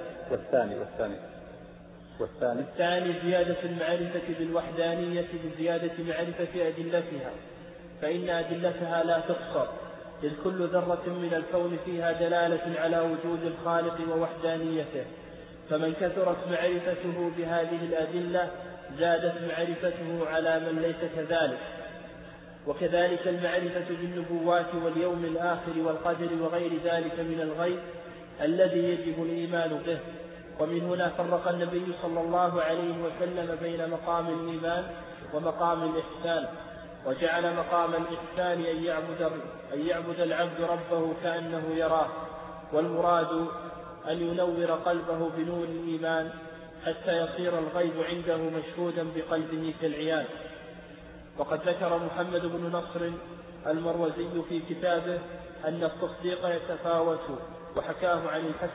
والثاني زيادة المعرفة بالوحدانية بزيادة معرفة أدلتها، فإن أدلتها لا تحصر، إذ كل ذرة من الكون فيها دلالة على وجود الخالق ووحدانيته، فمن كثرت معرفته بهذه الأدلة زادت معرفته على من ليس كذلك. وكذلك المعرفة بالنبوات واليوم الآخر والقدر وغير ذلك من الغيب الذي يجب الإيمان به. ومن هنا فرق النبي صلى الله عليه وسلم بين مقام الإيمان ومقام الإحسان، وجعل مقام الإحسان أن يعبد العبد ربه كأنه يراه، والمراد أن ينور قلبه بنور الإيمان حتى يصير الغيب عنده مشهودا بقلبه كالعيان. وقد ذكر محمد بن نصر المروزي في كتابه أن التصديق يتفاوت، وحكاه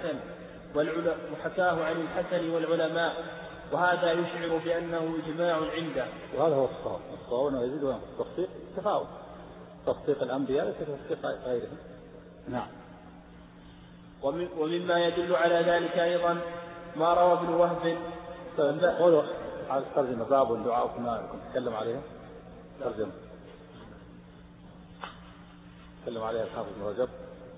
عن الحسن والعلماء، وهذا يشعر بأنه إجماع عنده. وهذا هو الصواب أنه يزيد وينقص. التصديق تفاوت، تصديق الأنبياء ليس تصديق غيرهم. نعم. ومما يدل على ذلك أيضا ما روى ابن وهب. قولوا على الترجمة باب الدعاء كما تكلم عليها، ترجمة تكلم عليها الحافظ بن رجب.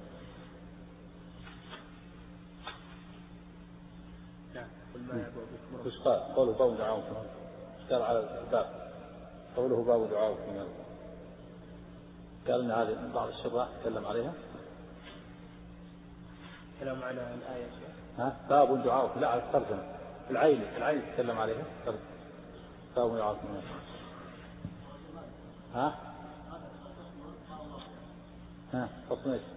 وش قال؟ قوله باب دعاء قال على الباب، قوله باب دعاء قال ان هذه بعض الشراح تكلم عليها. كلام على الآية. باب الدعاء لا على الترجمة. العين تكلم عليها. باب دعاء فصل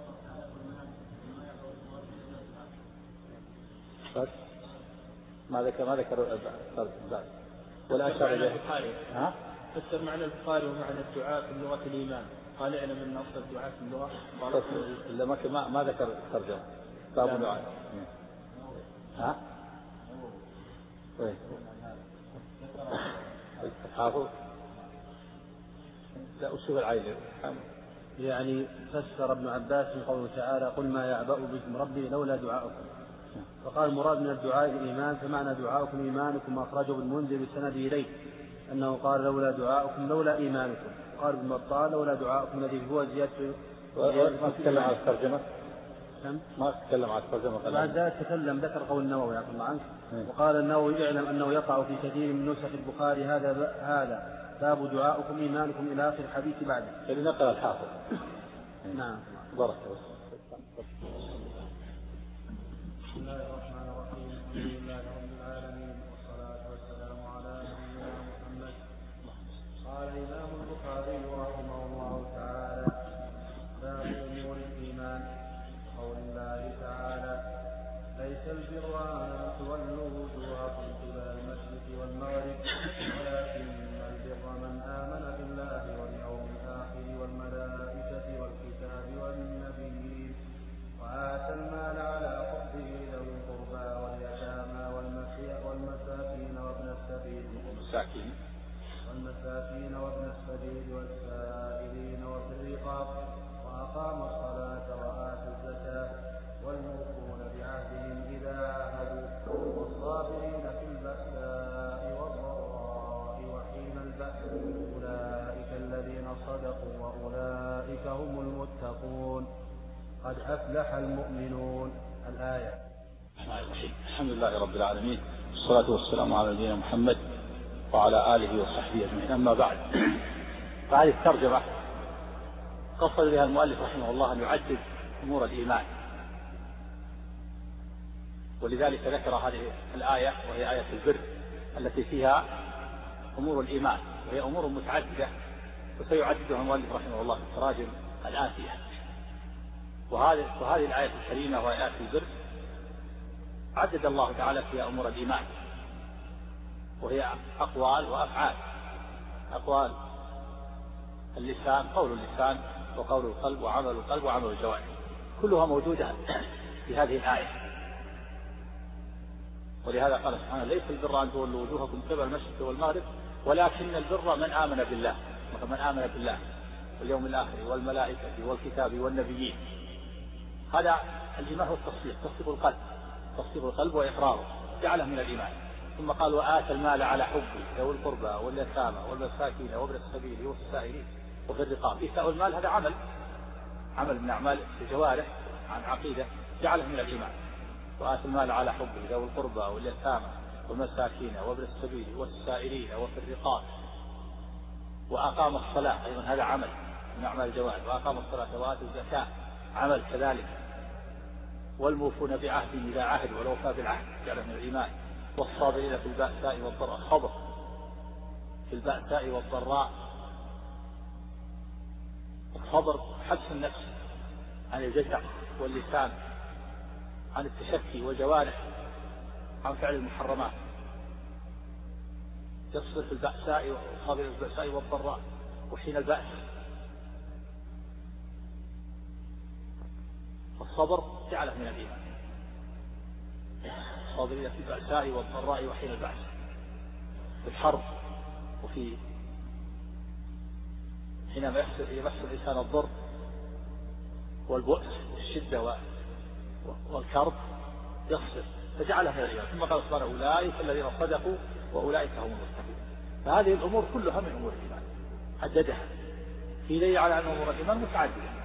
بس ما ذكر الترجمة ولا أشار إليه. فسر معنى البخاري ومعنى الدعاء في اللغة الإيمان. قال اعلم أن أصل الدعاء في اللغة ما ذكر الترجمة. باب الدعاء. وين الحافظ؟ لا أشوف العين. يعني فسر ابن عباس من قوله تعالى قل ما يعبأ بكم ربي لولا دعاؤكم، فقال المراد من الدعاء الإيمان، فمعنى دعاؤكم إيمانكم، أخرجه ابن المنذر بالسند إليه أنه قال لولا دعاؤكم لولا إيمانكم. قال ابن بطال لولا دعاؤكم الذي هو زيادة. ما تكلم على الترجمة. ما تكلم على الترجمة. بعد ذلك تكلم ذكر قول النووي عفوا الله عنك. وقال النووي اعلم أنه يقع في كثير من نسخ البخاري هذا باب دعاؤكم إيمانكم إلى آخر الحديث بعده. اللي نقل الحافظ. نعم. بارك بسم الله الرحمن الرحيم. الحمد لله رب العالمين، والصلاة والسلام على نبينا محمد. قال الإمام البخاري رحمه الله تعالى: باب أمور الإيمان. ولكن البر من آمن بالله واليوم الآخر والملائكة والكتاب والنبيين وآتى المال على حبه ذوي القربى واليتامى والمساكين وابن السبيل والسائلين وفي الرقاب وأقاموا الصلاة وآتوا الزكاة والموفون بعهدهم إذا عاهدوا والصابرين في البأساء والضراء وحين البأس أولئك الذين صدقوا وأولئك هم المتقون قد أفلح المؤمنون. الآية. الحمد لله رب العالمين والصلاة والسلام على نبينا محمد وعلى آله وصحبه أجمعين. أما بعد، فهذه الترجمة قصد بها المؤلف رحمه الله أن يعدد أمور الإيمان، ولذلك ذكر هذه الآية وهي آية البر التي فيها أمور الإيمان، وهي أمور متعددة وسيعددها المؤلف رحمه الله في التراجم الآتية. وهذه الآية الكريمة وهي آية البر عدد الله تعالى فيها أمور الإيمان، وهي أقوال وأفعال. أقوال اللسان، قول اللسان وقول القلب وعمل القلب وعمل الجوارح، كلها موجودة في هذه الآية. ولهذا قال سبحانه: ليس البر أن تولوا وجوهكم قبل المشرق والمغرب ولكن البر من آمن بالله واليوم الآخر والملائكة والكتاب والنبيين. هذا الإيمان هو تصديق القلب وإقراره، جعله من الإيمان. ثم قال: وآتى المال على حبه ذوي القربى واليتامى والمساكين وابن السبيل والسائلين وفي الرقاب. إيتاء المال هذا عمل من أعمال الجوارح عن عقيدة، جعله من الإيمان. وآتى المال على حبه ذوي القربى واليتامى والمساكين وابن السبيل والسائلين وفي الرقاب. وأقام الصلاة أيضا هذا عمل من أعمال الجوارح. وأقام الصلاة وآتى الزكاة عمل كذلك. والموفون بعهد إذا عهد والوفاء بالعهد جعله من الإيمان. والصابرين في البأساء والضراء، الصبر في البأساء والضراء. الصبر حبس النفس عن الجزع واللسان عن التشكي والجوارح عن فعل المحرمات. يصبر في البأساء والصابر في البأساء والضراء وحين البأس. الصبر جعله من الإيمان. الصابرين في البأساء والضراء وحين البأس، في الحرب وفي حينما يمس الإنسان الضر والبؤس والشدة والكرب يصبر، فجعلها من الإيمان. ثم قال سبحانه: أولئك الذين صدقوا وأولئك هم المتقون. فهذه الأمور كلها من أمور الإيمان عددها في دليل على أن أمور الإيمان متعددة.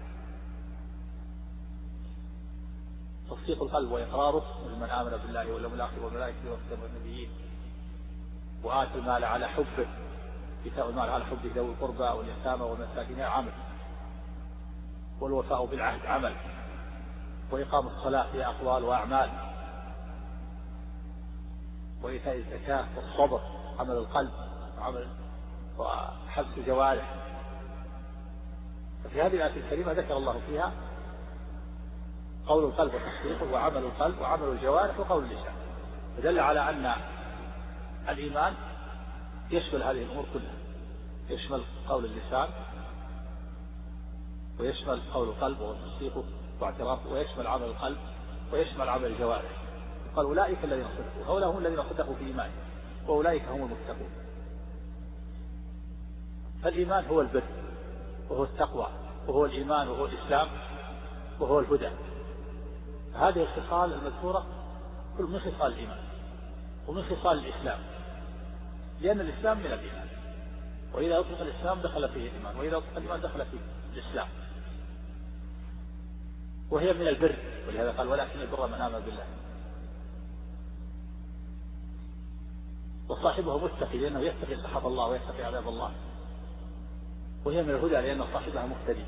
تصديق القلب وإقراره من آمن بالله واليوم الآخر والملائكة والكتاب والنبيين. وآتى المال على حبه، إيتاء المال على حبه ذوي القربى واليتامى والمساكين عمل. والوفاء بالعهد عمل. وإقام الصلاة هي أقوال وأعمال. وإيتاء الزكاة والصبر عمل القلب وحبس الجوارح. ففي هذه الآية الكريمة ذكر الله فيها قول القلب وتصديقه وعمل القلب وعمل الجوارح وقول اللسان، فدل على أن الإيمان يشمل هذه الأمور كلها، يشمل قول اللسان ويشمل قول القلب وتصديقه واعترافه، ويشمل عمل القلب ويشمل عمل الجوارح. قال: أولئك الذين صدقوا، هؤلاء هم الذين صدقوا في إيمانهم وأولئك هم المتقون. فالإيمان هو البر وهو التقوى وهو الإيمان وهو الإسلام وهو الهدى. هذه الخصال المذكورة كل من خصال الإيمان ومن خصال الإسلام، لأن الإسلام من الإيمان، وإذا أطلق الإسلام دخل فيه الإيمان، وإذا أطلق الإيمان دخل فيه الإسلام. وهي من البر، ولهذا قال: ولكن البر من آمن بالله. وصاحبه متقي لأنه يتقي سخط الله ويتقي عذاب الله. وهي من الهدى لأن صاحبها مهتدي.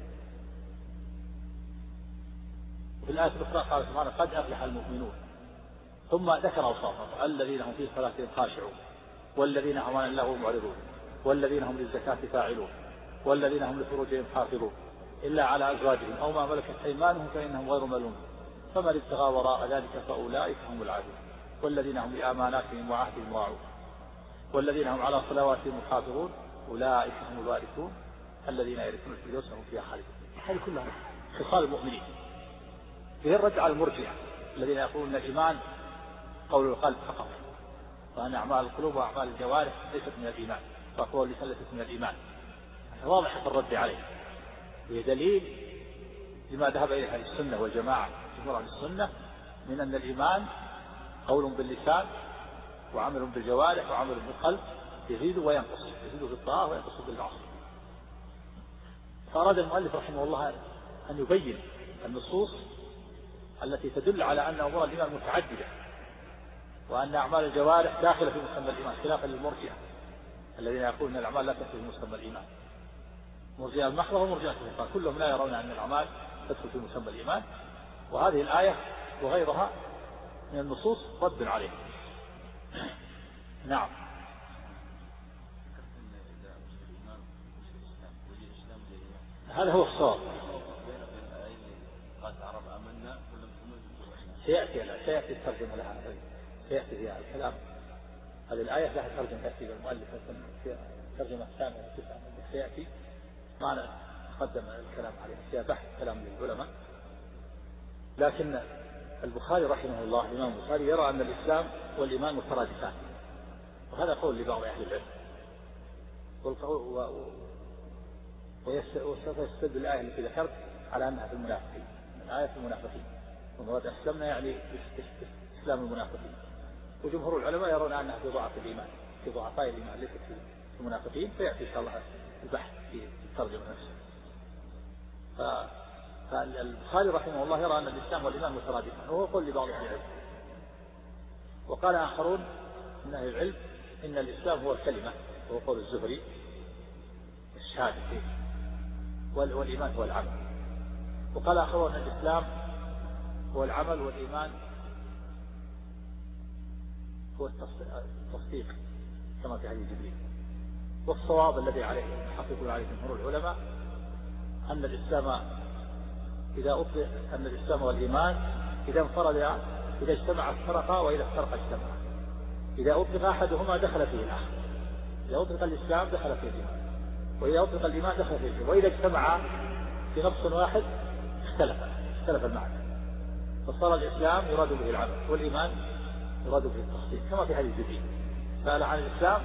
وفي الآية الأخرى قال سبحانه: قد أفلح المؤمنون. ثم ذكر أوصافهم: الذين هم في صلاتهم خاشعون، والذين هم عن اللغو معرضون، والذين هم للزكاة فاعلون، والذين هم لفروجهم حافظون إلا على أزواجهم أو ما ملكت أيمانهم فإنهم غير ملومين، فمن ابتغى وراء ذلك فأولئك هم العادون، والذين هم لأماناتهم وعهدهم راعون. والذين هم على صلواتهم يحافظون أولئك هم الوارثون الذين يرثون الفردوس هم فيها خالدون. هذه كلها خصال المؤمنين. فيه الرد على المرجئة الذين يقولون ان الإيمان قول القلب فقط، وأن أعمال القلوب وأعمال الجوارح ليست من الإيمان، فأقوال اللسان ليست من الإيمان. واضح في الرد عليه، بدليل لما ذهب إليه أهل السنة والجماعة جمهور أهل السنة من أن الإيمان قول باللسان وعمل بالجوارح وعمل بالقلب، يزيد وينقص، يزيد بالطاعة وينقص بالمعصية. فأراد المؤلف رحمه الله أن يبين النصوص التي تدل على أن أمور الإيمان متعددة، وأن أعمال الجوارح داخلة في مسمى الإيمان، خلافا للمرجئة الذين يقولون أن الأعمال لا تدخل في مسمى الإيمان. مرجئة المحضة ومرجئة الشيطان كلهم لا يرون أن الأعمال تدخل في مسمى الإيمان، وهذه الآية وغيرها من النصوص رد عليه. نعم. هذا هو الصواب. سيأتي الترجمة لها، سيأتي فيها الكلام. هذه الآية لها ترجمة تأتي بالمؤلف في ترجمة الثامنة والتسعة، سيأتي معنا قدم الكلام عليه، فيها بحث كلام للعلماء. لكن البخاري رحمه الله الإمام البخاري يرى أن الإسلام والإيمان مترادفان، وهذا قول لبعض أهل العلم، وسوف يستدل الآية التي ذكرت على أنها في المنافقين، الآية في المنافقين، ومراد أسلمنا يعني إسلام المنافقين. وجمهور العلماء يرون أنها في ضعف الإيمان، في ضعفاء الإيمان ليست في المنافقين، فيأتي إن شاء الله البحث في الترجمة نفسها. فالبخاري رحمه الله يرى أن الإسلام والإيمان مترادفان، وهو قول لبعض أهل العلم. وقال آخرون من أهل العلم إن الإسلام هو الكلمة، وهو قول الزهري الشهادة، والإيمان هو العمل. وقال آخرون أن الإسلام هو العمل، والإيمان هو التصديق كما في حديث جبريل. والصواب الذي عليه يحقق عليه جمهور العلماء أن الإسلام إذا أطلق أن الإسلام والإيمان إذا انفردا، إذا اجتمع افترقا، وإذا افترقا اجتمعا. إذا أطلق أحدهما دخل فيه الآخر، إذا أطلق الإسلام دخل فيه الإيمان، وإذا أطلق الإيمان دخل فيه الإسلام، وإذا اجتمعا في نفس واحد اختلف المعنى، فصار الإسلام يراد به العمل، والإيمان يراد به التصديق كما في حديث جبريل. سأل عن الإسلام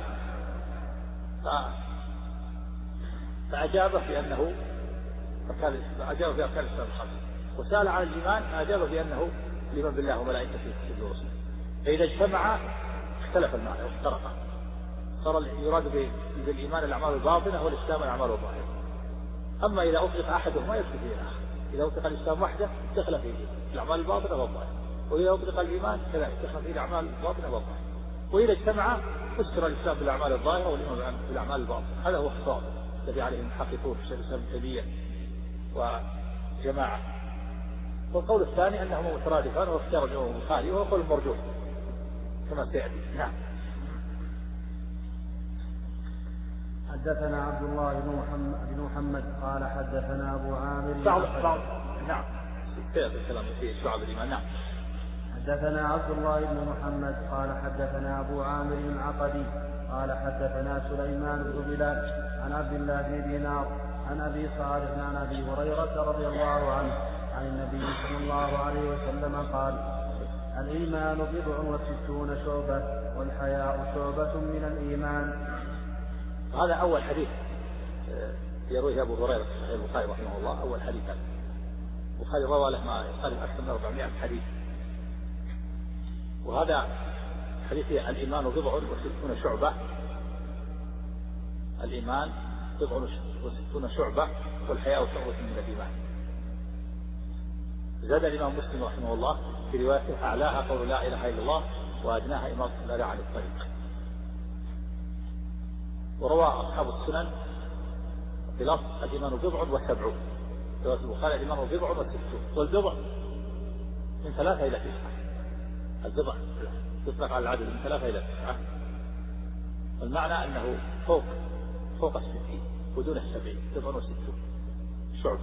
فأجاب بأنه أجاب بأركان الإسلام الخمسة، وسأل عن الإيمان فأجاب بأنه الإيمان بالله وملائكته وكتبه ورسله. فإذا اجتمع اختلف المعنى وافترقا، صار يراد بالإيمان الأعمال الباطنة، والإسلام الأعمال الظاهرة. أما إذا أطلق أحدهما يدخل فيه الآخر، إذا أطلق الإسلام وحده دخل فيه الأعمال الباطنة والظاهرة، وإذا أطلق الإيمان كذلك دخل فيه الأعمال الباطنة والظاهرة، وإذا اجتمع فسر الإسلام بالأعمال الظاهرة والإيمان بالأعمال الباطنة. هذا هو الصواب الذي عليه المحققون في الإسلام التيمية وجماعة. والقول الثاني أنهما مترادفان، واختار الإمام البخاري، وهو قول مرجوح كما سيأتي. نعم. حدثنا عبد الله بن محمد قال حدثنا أبو عامر نعم في الكلام في شعب الإيمان. نعم. حدثنا عبد الله بن محمد قال حدثنا أبو عامر العقدي قال حدثنا سليمان بن بلال عن عبد الله بن دينار عن أبي صالح عن أبي هريرة رضي الله عنه عن النبي صلى الله عليه وسلم قال: الإيمان 67 شعبة، والحياء شعبة من الإيمان. هذا أول حديث يرويه أبو هريرة في صحيح البخاري رحمه الله. أول حديث البخاري روى له ما يقارب أكثر من 400 حديث، وهذا حديث الإيمان 67 شعبة. الإيمان 67 شعبة، والحياء شعبة من الإيمان. زاد الإمام مسلم رحمه الله في روايته: أعلاها قول لا إله إلا الله، وأدناها إماطة الأذى عن الطريق. وروى أصحاب السنن بلفظ الإيمان 70. رواية البخاري الإيمان 67، والبضع من 3 إلى 9. البضع يطلق على العدد من 3 إلى 9، والمعنى أنه فوق 60 ودون 70، 67 شعبة.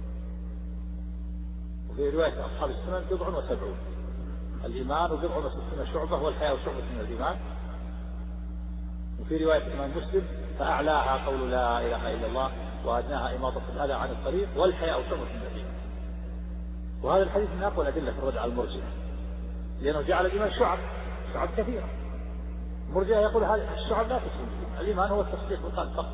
وفي رواية أصحاب السنن 70. الإيمان 67 شعبة، والحياء شعبة من الإيمان. وفي رواية الإمام مسلم فأعلاها قول لا إله إلا الله وأدناها إماطة الأذى عن الطريق والحياء شعبة من الإيمان. وهذا الحديث من أقوى الأدلة في الرد على المرجئة، لأنه جعل الإيمان شعب كثيرة. المرجئة يقول هذه الشعب لا تسلم، الإيمان هو التصديق بالقلب فقط.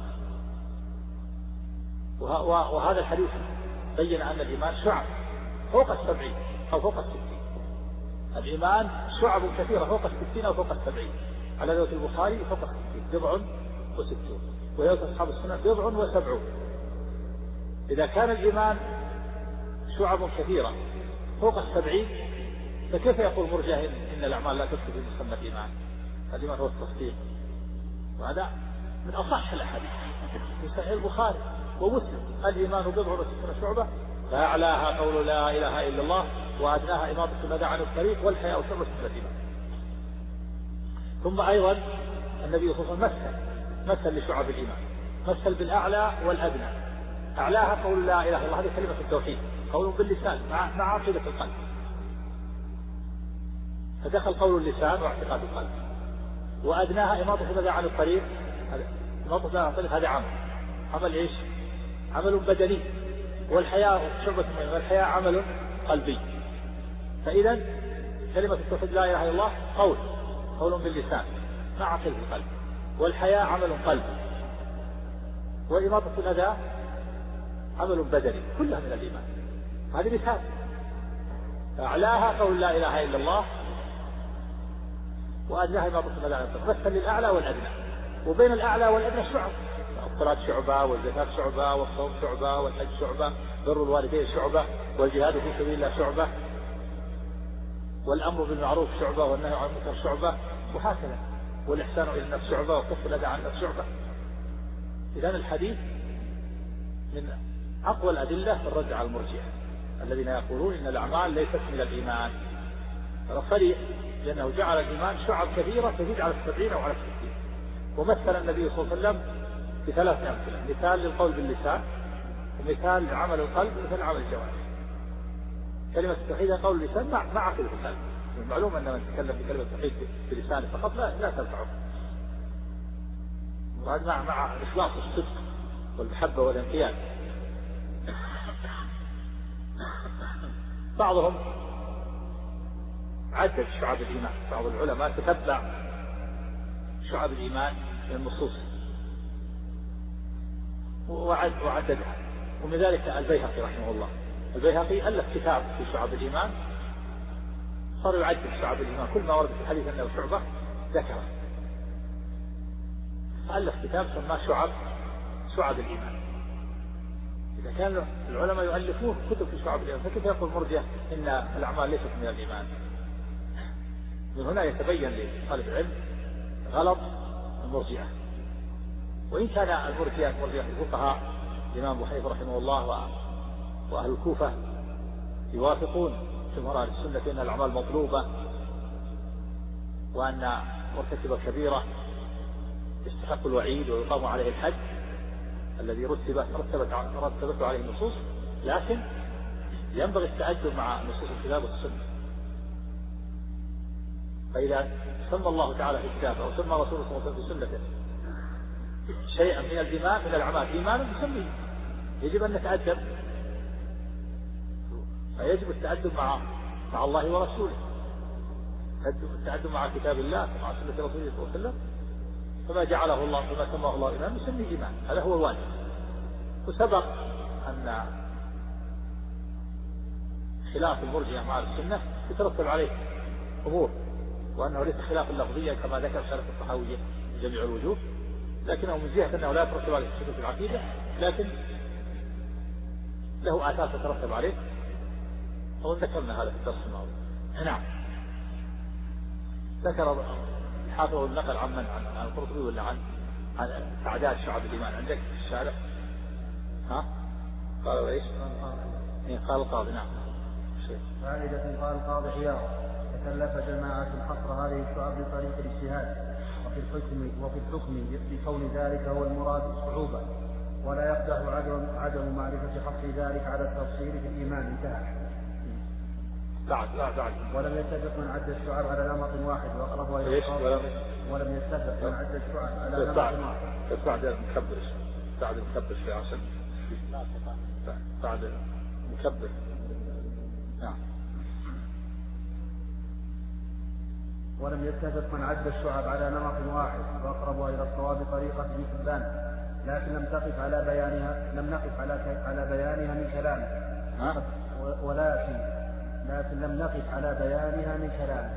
وهذا الحديث بين أن الإيمان شعب فوق 70 أو فوق 60. الإيمان شعب كثيرة فوق 60 أو فوق 70. على رواية البخاري فوق 60 بضع و60، ورواية أصحاب السنة بضع و70. إذا كان الإيمان شعب كثيرة فوق 70 فكيف يقول مرجئة إن الأعمال لا تدخل في مسمى الإيمان؟ الإيمان هو التصديق، وهذا من أصح الأحاديث في صحيح البخاري ومسلم. الإيمان بضع و60 شعبة فأعلاها قول لا إله إلا الله وأدناها إماطة الأذى عن الطريق والحياء شعبة من الإيمان. ثم أيضا النبي صلى الله عليه وسلم مثل لشعب الإيمان، مثل بالأعلى والأدنى. أعلاها قول لا إله إلا الله، هذه كلمة التوحيد، قول باللسان مع عقيدة القلب، فدخل قول اللسان واعتقاد القلب. وأدناها إماطة الأذى عن الطريق، إماطة الأذى عن الطريق هذا عمل إيش؟ عمل بدني. والحياء شعبة من الإيمان، والحياء عمل قلبي. فإذا كلمة التوحيد لا إله إلا الله قول باللسان مع عقيدة القلب، والحياء عمل قلبي، وإماطة الأذى عمل بدني، كلها من الإيمان. هذه مثال. أعلاها قول لا إله إلا الله وأدناها إماطة الأذى عن الطريق. مثل للأعلى والأدنى، وبين الأعلى والأدنى شعب. الصلاة شعبة، والزكاة شعبة، والصوم شعبة، والحج شعبة، بر الوالدين شعبة، والجهاد في سبيل الله شعبة، والأمر بالمعروف شعبة، والنهي عن المنكر شعبة، وهكذا. والإحسان إلى النفس شعبة، وكف الأذى عن النفس شعبة. إذن الحديث من أقوى الأدلة في الرد على المرجئة الذين يقولون إن الأعمال ليست من الإيمان. هذا صريح، لأنه جعل الإيمان شعب كثيرة تزيد على 70 أو على 60. ومثل النبي صلى الله عليه وسلم بثلاث أمثلة: مثال للقول باللسان، ومثال لعمل القلب، ومثال لعمل الجوارح. كلمة التوحيد قول اللسان مع عقيدة القلب. المعلوم أن من تكلم بكلمة التوحيد بلسانه فقط لا تنفعه. وهذا مع إخلاص الصدق والمحبة والانقياد. بعضهم عدد شعب الإيمان، بعض العلماء تتبع شعب الإيمان من النصوص وعددها. ومن ذلك البيهقي رحمه الله. البيهقي ألف كتاب في شعب الإيمان، صار يعدد شعب الإيمان، كل ما ورد في الحديث أنه شعبة ذكره. ألف كتاب سماه شعب الإيمان. إذا كان العلماء يؤلفون كتب في شعب الإيمان، فكيف يقول مرجئة إن الأعمال ليست من الإيمان؟ من هنا يتبين لطالب العلم غلط المرجئة. وإن كان المرجئة الفقهاء الإمام أبو حنيفة رحمه الله وأهل الكوفة يوافقون جمهور أهل السنة أن الأعمال مطلوبة، وأن مرتكب كبيرة يستحق الوعيد ويقام عليه الحد الذي رتبت عليه النصوص، لكن ينبغي التأدب مع نصوص الكتاب والسنة. فإذا سمى الله تعالى في كتابه أو سمى رسوله صلى الله عليه وسلم في سنته شيئا من الإيمان من الأعمال إيمانا يسميه، يجب أن نتأدب. فيجب التأدب مع الله ورسوله، التأدب مع كتاب الله ومع سنة رسوله صلى الله عليه وسلم. فما جعله الله فما سماه الله إيمان يسميه إيمان، هذا هو الواجب. وسبق أن خلاف المرجئة مع السنة يترتب عليه أمور، وأنه ليس خلاف لفظيا كما ذكر شرح الطحاوية من جميع الوجوه، لكنه من جهة أنه لا يترتب عليه في العقيدة، لكن له آثار تترتب عليه، وذكرنا هذا في الدرس الماضي. نعم. ذكر الحافظ النقل عن القرطبي ولا عن تعداد شعب الإيمان عندك في الشارع؟ قالوا ايش؟ قال القاضي. نعم. فائدة. قال القاضي عياض: تكلف جماعة حصر هذه الشعب بطريق الاجتهاد، وفي الحكم بكون ذلك هو المراد صعوبة، ولا يقدح عدم معرفة حصر ذلك على التفصيل في الإيمان. انتهى. بعد ولم يتفق من عد الشعب على نمط واحد وأقربها إلى الصواب. ولم يتفق من عد الشعب على نمط واحد. بعد المكبر في عشان بعد المكبر. نعم. ولم يتفق من عد الشعب على نمط واحد وأقربها إلى الصواب طريقة ابن حبان، لكن لم نقف على بيانها من كلامه. لكن لم نقف على بيانها من كلامه.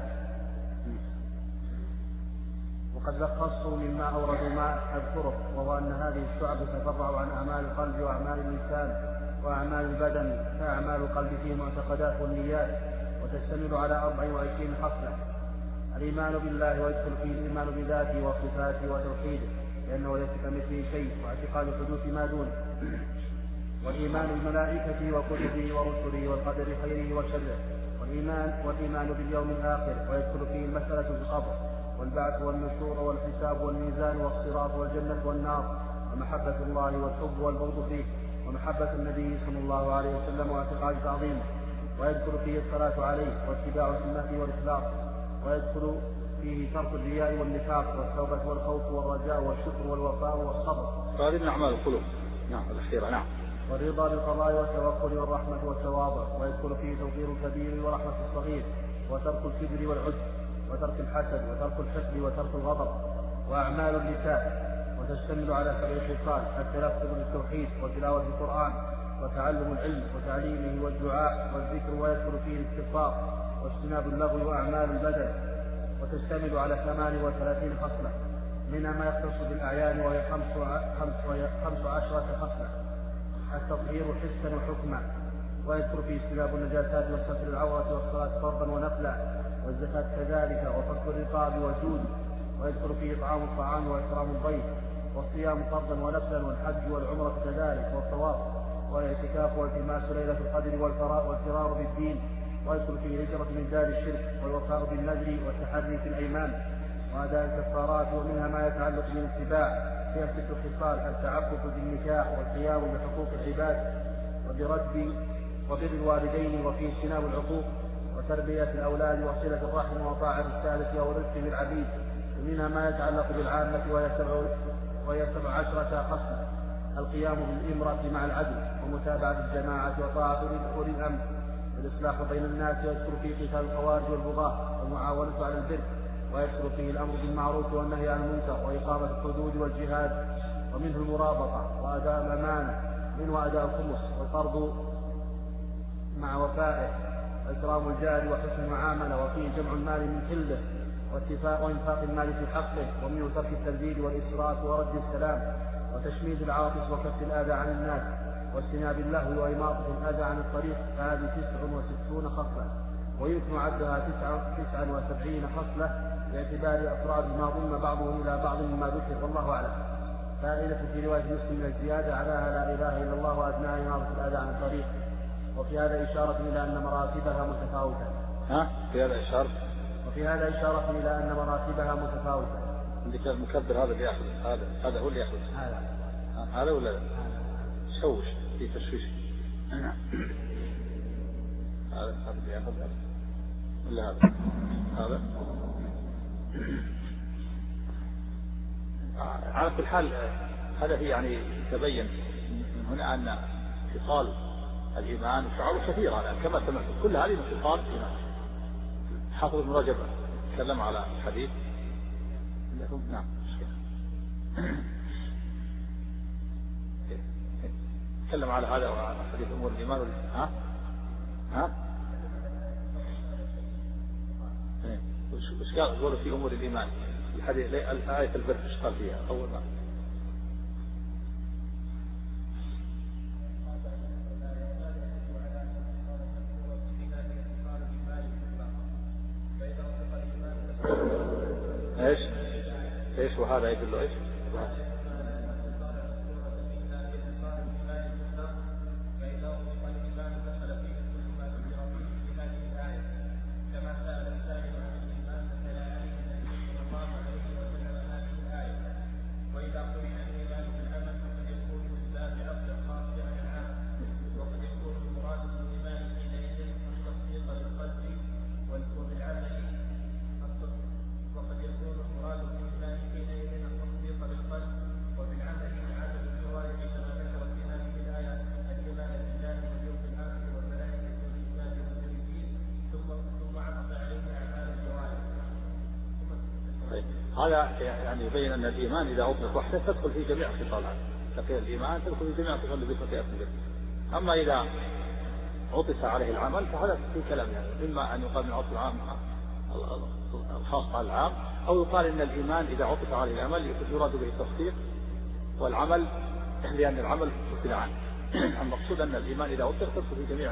وقد لخصت مما أوردوا ما أذكره، وهو أن هذه الشعب تفرع عن أعمال القلب وأعمال اللسان وأعمال البدن، فأعمال القلب فيه معتقدات والنيات، وتشتمل على 24 خصلة. الإيمان بالله، ويدخل فيه الإيمان بذاته وصفاته وتوحيده لأنه ليس كمثله شيء، واعتقاد حدوث ما دونه. والإيمان بملائكته وكتبه ورسله والقدر خيره وشره. والإيمان باليوم الآخر، ويدخل فيه المسألة في القبر والبعث والنشور والحساب والميزان والصراط والجنة والنار، ومحبة الله والحب والبغض فيه، ومحبة النبي صلى الله عليه وسلم واعتقاد تعظيمه. ويدخل فيه الصلاة عليه واتباع سنته والإخلاص. ويدخل فيه ترك الرياء والنفاق والتوبة والخوف والرجاء والشكر والوفاء والصبر. هذه من أعمال القلوب. نعم الأخيرة. نعم. والرضا بالقضاء والتوكل والرحمة والتواضع. ويدخل فيه توقير الكبير ورحمة الصغير، وترك الكبر والعجب، وترك الحسد، وترك الحقد، وترك الغضب. وأعمال اللسان، وتشتمل على 7 خصال: التلفظ بالتوحيد وتلاوة القرآن وتعلم العلم وتعليمه والدعاء والذكر. ويدخل فيه الاستغفار واجتناب اللغو. وأعمال البدن، وتشتمل على 38 خصلة، منها ما يختص بالأعيان وهي 15 خصلة: التطهير حسا وحكما. ويدخل فيه اجتناب النجاسات وستر العورة والصلاة فرضا ونفلا، والزكاة كذلك، وفك الرقاب والجود. ويدخل فيه إطعام الطعام وإكرام الضيف، والصيام فرضا ونفلا، والحج والعمرة كذلك، والطواف والاعتكاف والتماس ليلة القدر والفرار بالدين. ويدخل فيه الهجرة من دار الشرك والوفاء بالنذر والتحري في الأيمان وأداء الكفارات. ومنها ما يتعلق بالاتباع فيها 6 خصال: التعفف بالنكاح والقيام بحقوق العباد وبر الوالدين، وفيه اجتناب العقوق وتربية الأولاد وصلة الرحم وطاعة السادة والرفق بالعبيد. ومنها ما يتعلق بالعامة وهي 17 خصلة: القيام بالإمرة مع العدل ومتابعة الجماعة وطاعة أولي الأمر والإصلاح بين الناس. ويدخل فيه قتال الخوارج والبغاة والمعاونة على البر. ويدخل فيه الأمر بالمعروف والنهي عن المنكر وإقامة الحدود والجهاد. ومنه المرابطة وأداء الأمانة، منه أداء الخمس والفرض مع وفائه، وإكرام الجار وحسن المعاملة. وفيه جمع المال من حله وإنفاق المال في حقه. ومنه ترك الترديد والإسراف ورد السلام وتشميت العاطس وكف الآذى عن الناس واجتناب اللهو وإماطة الأذى عن الطريق. فهذه 69 خصلة، ويمكن عدها 79 خصلة باعتبار أفراد ما ضم بعضهم إلى بعض مما ذكر، والله أعلم. فائدة في رواية مسلم من الزيادة: علىها لا إله إلا الله وأدناها إماطة الأذى عن الطريق. وفي هذا إشارة إلى أن مراتبها متفاوتة. وفي هذا إشارة إلى أن مراتبها متفاوتة. عندك المكبر هذا اللي يأخذ، هذا هو اللي يأخذ هذا ولا لا؟ شوش في تشويش. هذا اللي يأخذ ولا هذا؟ على كل حال هذا هي يعني تبين من هنا أن خصال الإيمان شعور كثيرة كما سمعت، كل هذه من خصال الإيمان. حافظ ابن رجب تكلم على الحديث. نعم. تكلم على هذا وحديث أمور الإيمان وش قال قولوا في أمور الإيمان الحديث آية البر ايش قال فيها أول ما ايش وهذا يدل ايش طيب هذا يعني يبين أن الإيمان إذا أطلق وحده تدخل في جميع خصالها، تقي الإيمان تدخل في جميع خصال الذي ذكرت في البر. أما إذا عطف عليه العمل فهذا في كلام يعني، إما أن يقال من عطف العام الخاص على العام، أو يقال إن الإيمان إذا عطف عليه العمل يراد به التصديق والعمل، لأن العمل ابتداعا. المقصود أن الإيمان إذا عطف تدخل في جميع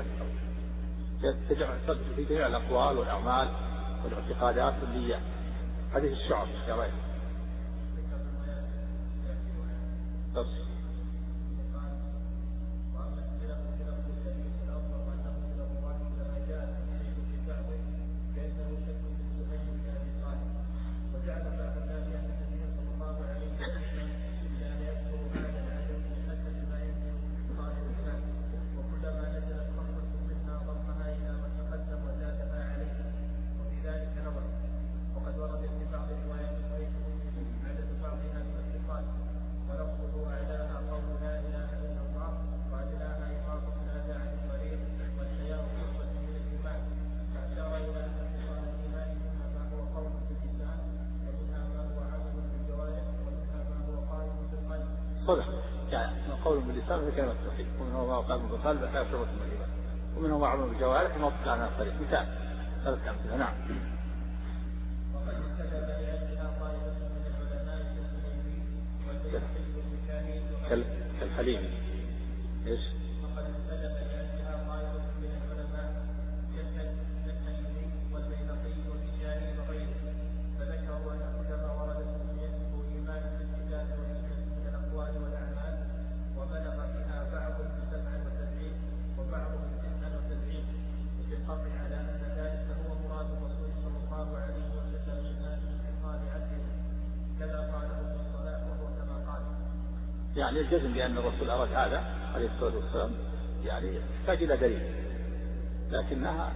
في جميع الأقوال والأعمال والاعتقادات والنيات. هذه الشعب يا رأي بس. صدق يعني من قول باللسان هي كلمة التوحيد، ومنه ما قال بالقلب لا شعبة من الإيمان، ومنه ما عمل بالجوارح وما طلع عن الطريق. مثال ثلاث أمثلة. نعم. كالحليم ايش؟ يعني الجزم بأن الرسول أراد هذا عليه الصلاة والسلام يعني يحتاج إلى دليل، لكنها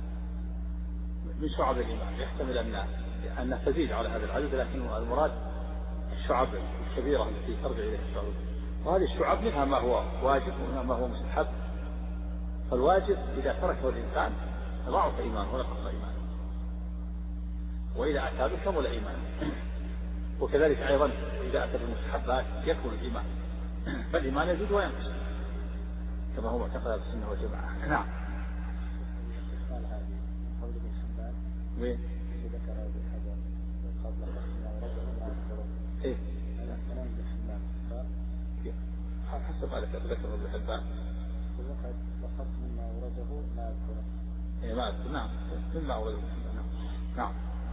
من شعب الإيمان، يحتمل أن تزيد على هذا العدد، لكن المراد الشعب الكبيرة التي ترجع إليها الشعب، وهذه الشعب منها ما هو واجب ومنها ما هو مستحب. فالواجب إذا تركه الإنسان ضعف إيمانه ونقص إيمانه، وإذا أتى به كمل إيمانه. وكذلك أيضا إذا أتى بالمستحبات يكمل الإيمان، فالإيمان يزيد وينقص كما هو معتقد السنة والجماعة. نعم. وين؟ إيه؟ حسب ما ذكر ابن حبان. مما ورده ما يذكره. إيه ما أذكر. نعم. مما ورده. نعم.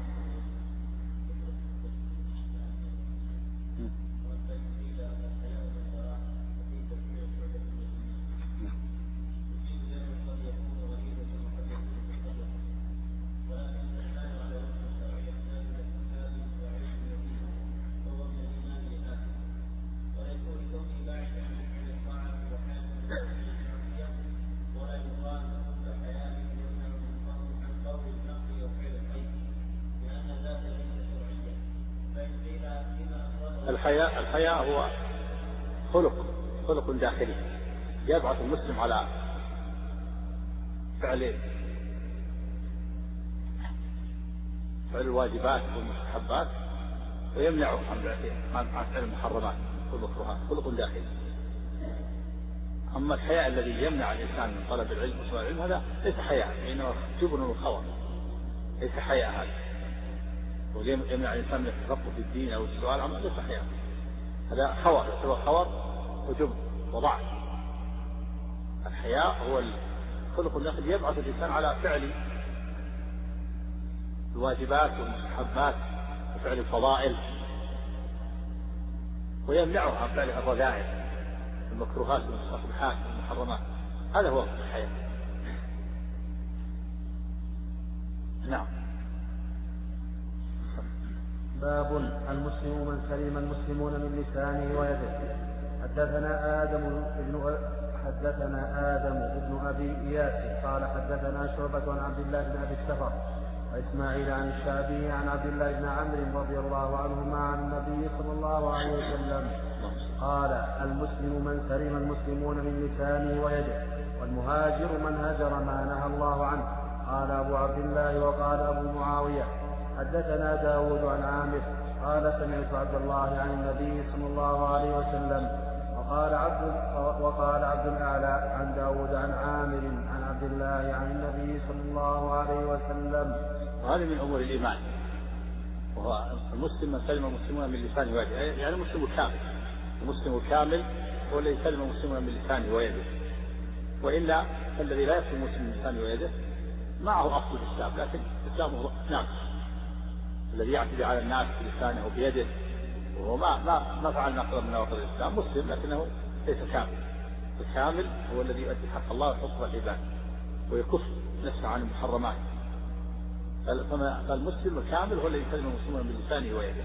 الحياء هو خلق داخلي يبعث المسلم على فعل الواجبات والمستحبات ويمنعه عن فعل المحرمات والمكروهات، خلق داخلي. أما الحياء الذي يمنع الإنسان من طلب العلم وسؤال العلم هذا ليس حياء، وإنما جبن وخور، ليس حياء هذا. ويمنع الإنسان من التفقه في الدين أو السؤال عنه ليس حياء، هذا خور، يسوى خور وجبن وضعف. الحياء هو الخلق الداخلي يبعث الإنسان على فعل الواجبات والمستحبات وفعل الفضائل، ويمنعه عن فعل الرذائل المكروهات والمستقبحات والمحرمات. هذا هو الحياء. نعم. باب المسلم من سلم المسلمون من لسانه ويده. حدثنا آدم بن أبي إياس قال حدثنا شعبة عن عبد الله بن أبي السفر وإسماعيل عن الشعبي عن عبد الله بن عمرو رضي الله عنهما عن النبي صلى الله عليه وسلم قال المسلم من سلم المسلمون من لسانه ويده، والمهاجر من هجر ما نهى الله عنه. قال أبو عبد الله وقال أبو معاوية حدثنا داود عن عامر قال سمعت عبد الله عن النبي صلى الله عليه وسلم وقال عبد الأعلى عن داود عن عامر عن عبد الله عن النبي صلى الله عليه وسلم. وهذه من أمور الإيمان، وهو المسلم من سلم المسلمون من لسانه ويده، يعني المسلم الكامل. المسلم الكامل هو الذي سلم المسلمون من لسانه ويده، وإلا فالذي لا يسلم المسلم من لسانه ويده معه أصل الإسلام لكن إسلامه ناقص. الذي يعتدي على الناس بلسانه وبيده وهو ما فعل ما قرب من نواقض الإسلام مسلم لكنه ليس كامل. الكامل هو الذي يؤدي حق الله وحقوق العباد ويكف نفسه عن المحرمات. فالمسلم الكامل هو الذي يسلم المسلمون من لسانه ويده.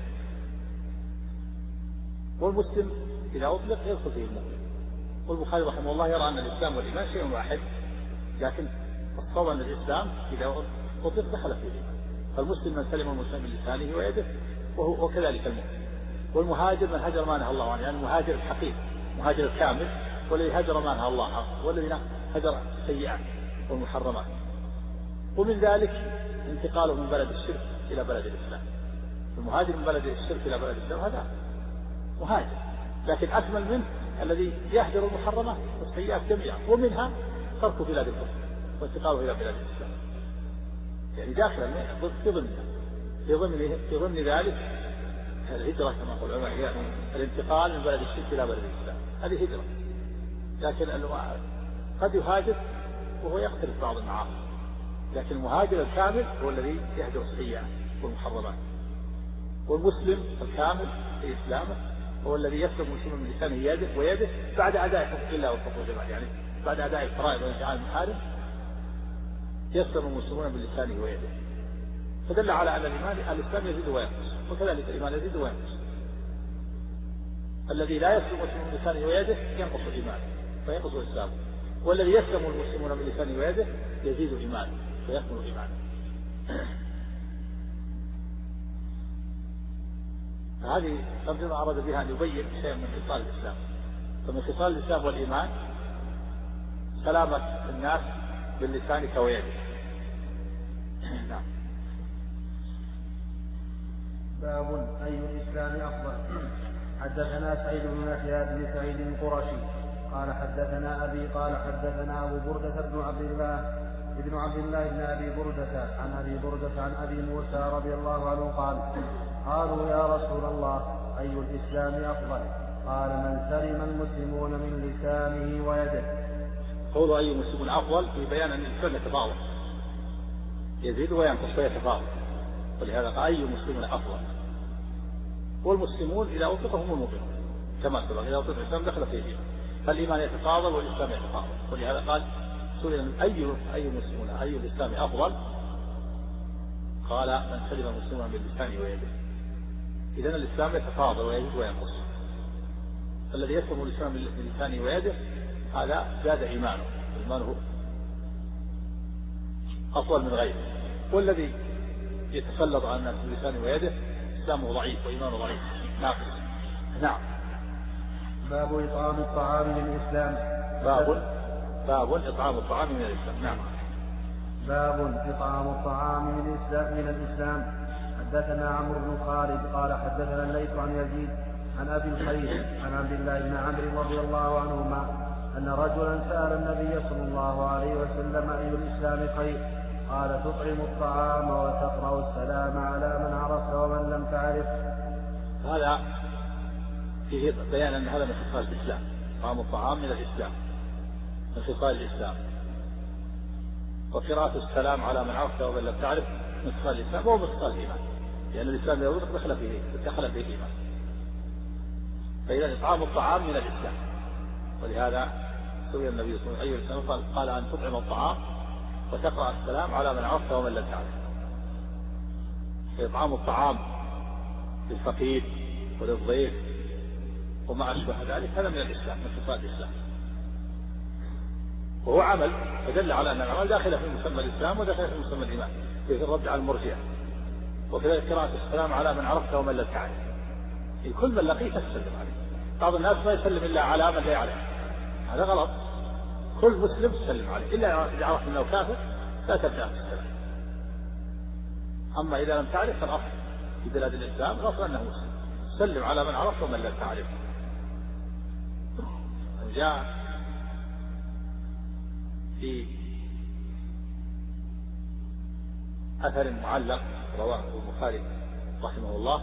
والمسلم إذا أطلق يدخل فيه المؤمن. والبخاري رحمه الله يرى أن الإسلام والإيمان شيء واحد، لكن الصواب أن الإسلام إذا أطلق دخل فيه. فالمسلم من سلم المسلم من لسانه ويده وكذلك المؤمن. والمهاجر من هجر ما نهى الله عنه، يعني المهاجر الحقيقي المهاجر الكامل والذي هجر ما نهى الله عنه والذي هجر السيئات والمحرمات. ومن ذلك انتقاله من بلد الشرك إلى بلد الإسلام. المهاجر من بلد الشرك إلى بلد الإسلام هذا مهاجر، لكن أكمل منه الذي يهجر المحرمات والسيئات جميعا، ومنها ترك بلاد الكفر وانتقاله إلى بلاد الإسلام، يعني داخل في ضمن ذلك الهجرة كما يقول العلماء هي الانتقال من بلد الشرك إلى بلد الإسلام، هذه هجرة. لكن قد يهاجر وهو يقترف بعض المعاصي، لكن المهاجر الكامل هو الذي يهجر السيئات والمحرمات. والمسلم الكامل في إسلامه هو الذي يسلم المسلم من لسانه ويده بعد أداء حقوق الله وحقوق العباد، يعني بعد أداء الفرائض وانتهاء المحارم يسلم المسلمون من لسانه ويده. فدل على أن الإسلام يزيد وينقص، وكذلك الإيمان يزيد وينقص. الذي لا يسلم المسلم من لسانه ويده ينقص إيمانه فينقص إسلامه، والذي يسلم المسلمون من لسانه ويده يزيد إيمانه فيكمل إيمانه. هذه ترجمة أراد بها أن يبين شيئا من خصال الإسلام. فمن خصال الإسلام والإيمان سلامة الناس باللسان كويده. نعم. باب أي الإسلام أفضل. حدثنا سعيد بن يحيى بن سعيد القرشي قال حدثنا أبي قال حدثنا أبو بردة بن عبد الله بن أبي بردة عن أبي بردة عن أبي موسى رضي الله عنه قال قالوا يا رسول الله أي الإسلام أفضل؟ قال من سلم المسلمون من لسانه ويده. قول أي مسلم أفضل في بيان أن الإسلام يتفاوت، يزيد وينقص ويتفاوت، ولهذا قال أي مسلم أفضل. والمسلمون إذا أطلق هم المؤمنون كما سبق، إذا أطلق الإسلام دخل فيه، فالإيمان يتفاضل والإسلام يتفاضل. ولهذا قال سئل أي مسلمون أي الإسلام أفضل؟ قال من سلم المسلمون من لسانه ويده. إذن الإسلام يتفاضل ويزيد وينقص. الذي يسلم الإسلام من لسانه ويده هذا زاد إيمانه أفضل من غيره. والذي يتسلط على الناس من لسانه ويده إسلامه ضعيف وإيمانه ضعيف ناقص. نعم. باب إطعام الطعام من الإسلام. باب إطعام الطعام من الإسلام. نعم. باب إطعام الطعام من الإسلام. حدثنا عمرو بن خالد قال حدثنا الليث عن يزيد عن أبي الخير عن عبد الله بن عمرو رضي الله عنهما أن رجلا سأل النبي صلى الله عليه وسلم أي الإسلام خير؟ قال تطعم الطعام وتقرأ السلام على من عرفت ومن لم تعرف. هذا فيه بيان أن هذا من خصال الإسلام. إطعام الطعام من الإسلام، من خصال الإسلام. وقراءة السلام على من عرفت ومن لم تعرف من خصال الإسلام وهو من خصال الإيمان، لأن الإسلام يوضح دخل فيه الإيمان. فإذا إطعام الطعام من الإسلام. ولهذا سئل النبي صلى الله عليه وسلم قال أن تطعم الطعام وتقرأ السلام على من عرفت ومن لم تعرف. فإطعام الطعام للفقير وللضيف وما أشبه ذلك هذا من الإسلام، من خصال الإسلام، وهو عمل فدل على أن العمل داخل في مسمى الإسلام وداخل في مسمى الإيمان، في الرد على المرجئة. وكذلك قراءة السلام على من عرفت ومن لم تعرف، كل من لقيت تسلم عليه. بعض الناس ما يسلم إلا على من لا يعرف، هذا غلط. كل مسلم تسلم عليه، إلا إذا عرف أنه كافر لا تبدأ بالسلام. أما إذا لم تعرف فالأصل في بلاد الإسلام الأصل أنه مسلم. سلم على من عرفت ومن لم تعرف. جاء في أثر معلق رواه البخاري رحمه الله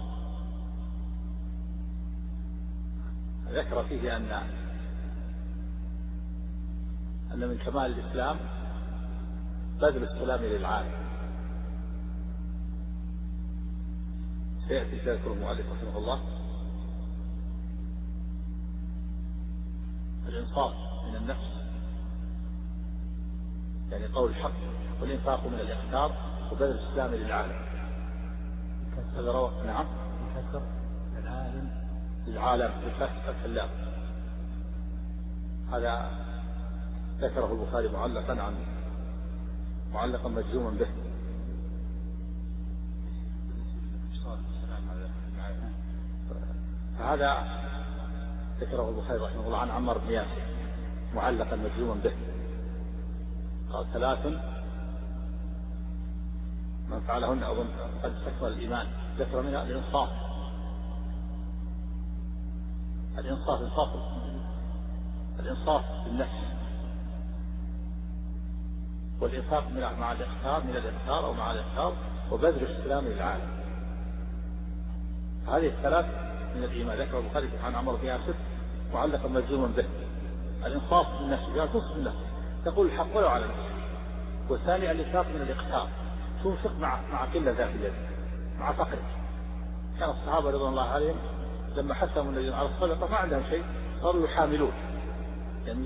ذكر فيه أن من كمال الإسلام بذل السلام للعالم. سيأتي سيذكر المؤلف رحمه الله الإنصاف من النفس، يعني قول الحق، والإنفاق من الإقتار، وبذل السلام للعالم. هذا روى نعم للعالم بفتح اللام. هذا ذكره البخاري معلقا مجزوما به. فهذا ذكره البخاري رحمه الله عن عمار بن ياسر معلقا مجزوما به. قال 3 من فعلهن أظن قد استكمل الإيمان. ذكر منها الإنصاف بالنفس، والإنفاق مع الإقتار أو مع الإقتار، وبذل السلام للعالم. هذه الثلاث من الإيمان. ذكر البخاري عن عمار بن ياسر معلقا مجزوما به. الإنصاف بالنفس، يعني تصف بالنفس، تقول الحق ولو على نفسك. والثاني الإنفاق من الإقتار، تنفق مع قلة ذات اليد، مع فقرك. كان الصحابة رضوان الله عليهم لما حسموا النبي على الصدقة ما عندهم شيء، صاروا يحاملون، يعني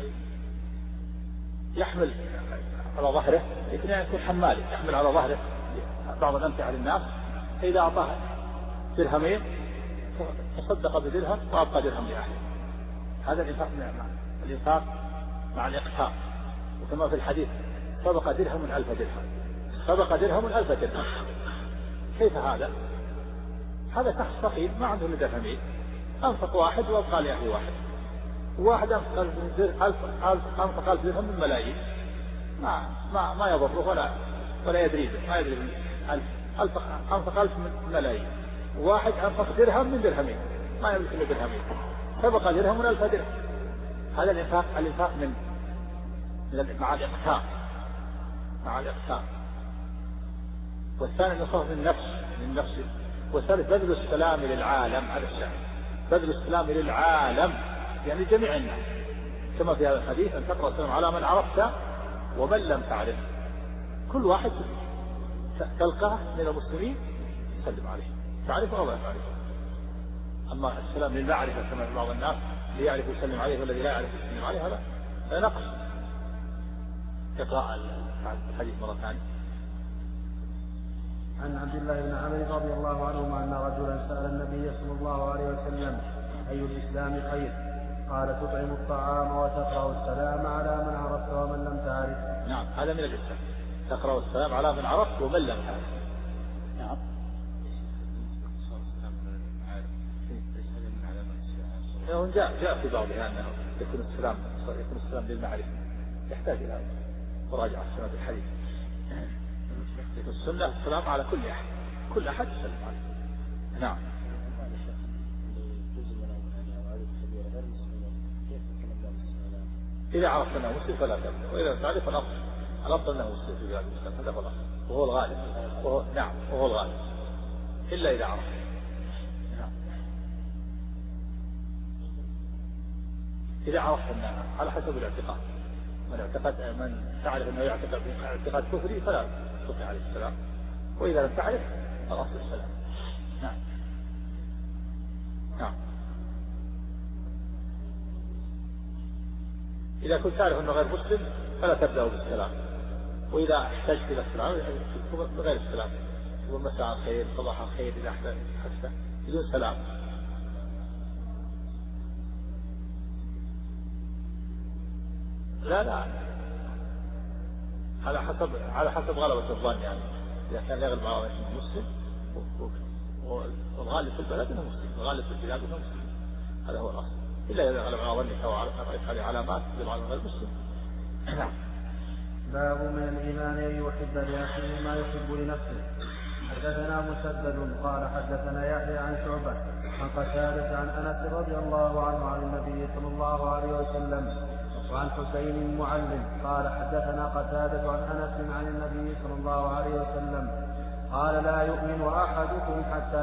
يحمل على ظهره، يكون حمالي يحمل على ظهره بعض الأمتعة للناس، فإذا أعطاه درهمين تصدق بدرهم وأبقى درهم لأهله. هذا الإنفاق مع الإقتار. وكما في الحديث سبق درهم 1000 درهم، سبق درهم 1000 درهم. كيف هذا؟ هذا شخص فقير ما عنده إلا درهمين، أنفق واحد وأبقى لأهله واحد أنفق 1000 درهم من ملايين، ما يضره ولا يدري به، ما يدري أنفق 1000 من ملايين. واحد أنفق درهم من درهمين، ما يملك إلا درهمين، سبق درهم 1000 درهم. هذا الإنفاق مع الإقتار. والثاني الإنصاف من نفسه. والثالث بذل السلام للعالم. على الشاهد بذل السلام للعالم يعني جميع الناس، كما في هذا الحديث أن تقرأ السلام على من عرفت ومن لم تعرف. كل واحد تلقاه من المسلمين سلم عليه، تعرفه أو لا تعرفه. أما السلام للمعرفة كما في بعض الناس اللي يعرف يسلم عليه والذي لا يعرف يسلم عليه، هذا نقص. اقرأ الحديث مرة ثانية. عن عبد الله بن عمرو رضي الله عنهما أن رجلا سأل النبي صلى الله عليه وسلم أي الإسلام خير؟ قال تطعم الطعام وتقرأ السلام على من عرفت ومن لم تعرف. نعم، هذا من الإسلام، تقرأ السلام على من عرفت ومن لم تعرف. نعم. جاء في بعضها أنه يكون السلام للمعرفة، يحتاج إلى مراجعة سنة الحديث. يكون السنة السلام على كل أحد يسلم عليه. نعم. إذا عرفت أنه مسلم فلا تبدأ، وإذا تعرف الأفضل أنه مسلم في بلاد الإسلام، هذا هو الأفضل وهو الغالب. نعم، وهو الغالب إلا إذا عرف. نعم. إذا عرفت أنه على حسب الاعتقاد، من تعرف أنه يعتقد اعتقاد كفري فلا تطلع عليه السلام، وإذا لم تعرف الأصل السلام. نعم. نعم. إذا كنت تعرف أنه غير مسلم فلا تبدأ بالسلام، وإذا احتجت إلى السلام بغير السلام، يقول مساء الخير صباح الخير إذا احتجت بدون سلام. لا على حسب غلبة الظن، يعني إذا كان يغلب على أنه مسلم، والغالب في البلد أنه مسلم، الغالب في البلاد أنه مسلم، هذا هو الأصل. إلا إذا غلب على ظنك ورأيت عليه علامات تدل على غير مسلم. نعم. باب من الإيمان أن يحب لأخيه ما يحب لنفسه. حدثنا مسدد قال حدثنا يحيى عن شعبة عن قتادة عن أنس رضي الله عنه عن النبي صلى الله عليه وسلم وعن حسين المعلم قال حدثنا قتادة عن أنس عن النبي صلى الله عليه وسلم قال لا يؤمن أحدكم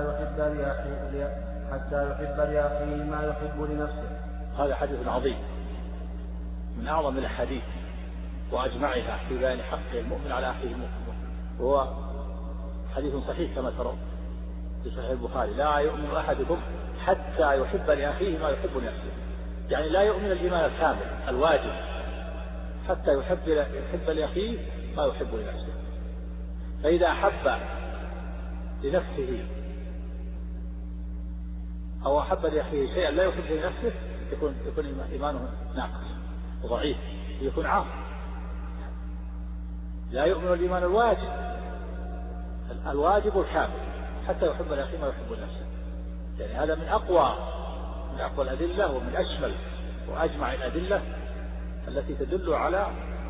حتى يحب لأخيه ما يحب لنفسه. هذا حديث عظيم من أعظم الأحاديث وأجمعها في بيان حق المؤمن على أخيه المؤمن، وهو حديث صحيح كما ترون في صحيح البخاري: لا يؤمن أحدكم حتى يحب لأخيه ما يحب لنفسه. يعني لا يؤمن الإيمان الكامل الواجب حتى يحب لأخيه ما يحب لنفسه. فإذا أحب لنفسه أو أحب لأخيه شيئا لا يحب لنفسه يكون إيمانه ناقص وضعيف، يكون عاصي. لا يؤمن الإيمان الواجب الكامل حتى يحب لأخيه ما يحب لنفسه. يعني هذا من أقوى الأدلة ومن أشمل وأجمع الأدلة التي تدل على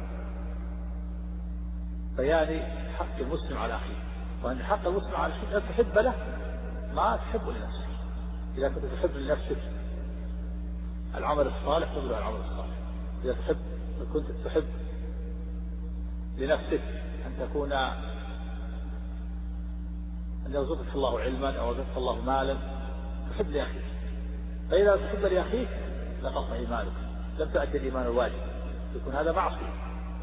بيان حق المسلم على أخيه، وأن حق المسلم على أخيه أن تحب له ما تحب لنفسك. إذا كنت تحب لنفسك العمل الصالح تبدأ العمل الصالح. إذا كنت تحب لنفسك أن يرزقك الله علما أو يرزقك الله مالا تحب لأخيك. فإذا تحب لأخيك لقص إيمانك، لم تؤدي الإيمان الواجب، يكون هذا معصية.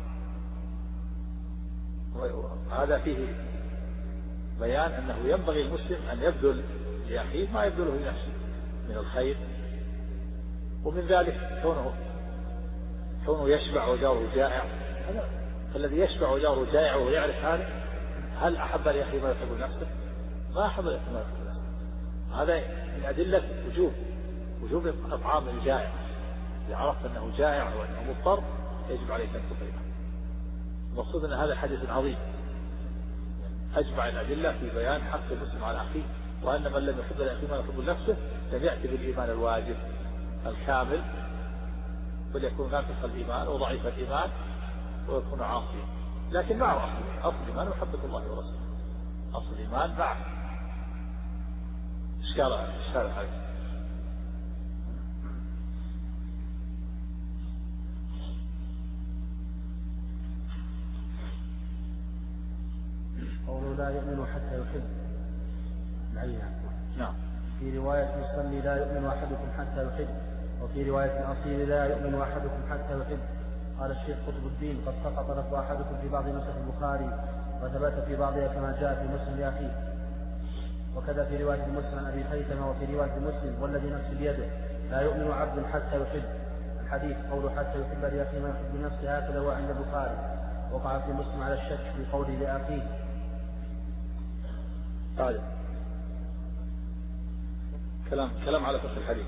وهذا فيه بيان أنه ينبغي المسلم أن يبذل لأخيه ما يبذله لنفسه من الخير، ومن ذلك كونه يشبع وجاره جائع. فالذي يشبع وجاره جائع ويعرف هذا هل أحب لأخيه ما يحب لنفسه؟ ما أحب لأخيه ما يحب لنفسه. هذا من أدلة وجوب إطعام الجائع. إذا عرفت أنه جائع وأنه مضطر يجب عليك أن تطعمه. المقصود أن هذا حديث عظيم أجمع الأدلة في بيان حق المسلم على أخيه، وأن من لم يحب لأخيه ما يحب لنفسه لم يأتي بالإيمان الواجب الكامل، بل يكون ناقص الإيمان وضعيف الإيمان ويكون عاصيا. لكن معه أصل الإيمان محبة الله ورسوله، أصل الإيمان معه إشكال عليه. قوله لا يؤمن حتى يحب العين. نعم. في رواية المصلي لا يؤمن أحدكم حتى يحب، وفي رواية الأصيل لا يؤمن أحدكم حتى يحب. قال الشيخ قطب الدين: قد سقط لفظ أحدكم في بعض نسخ البخاري وثبت في بعضها كما جاء في مسلم لأخيه، وكذا في رواية مسلم عن أبي خيثمة، وفي رواية مسلم والذي نفسي بيده لا يؤمن عبد حتى يحب. الحديث قوله حتى يحب لأخيه ما يحب لنفسه هكذا هو عند البخاري. وقع في مسلم على الشك في قوله لأخيه. طيب. كلام على فصل الحديث.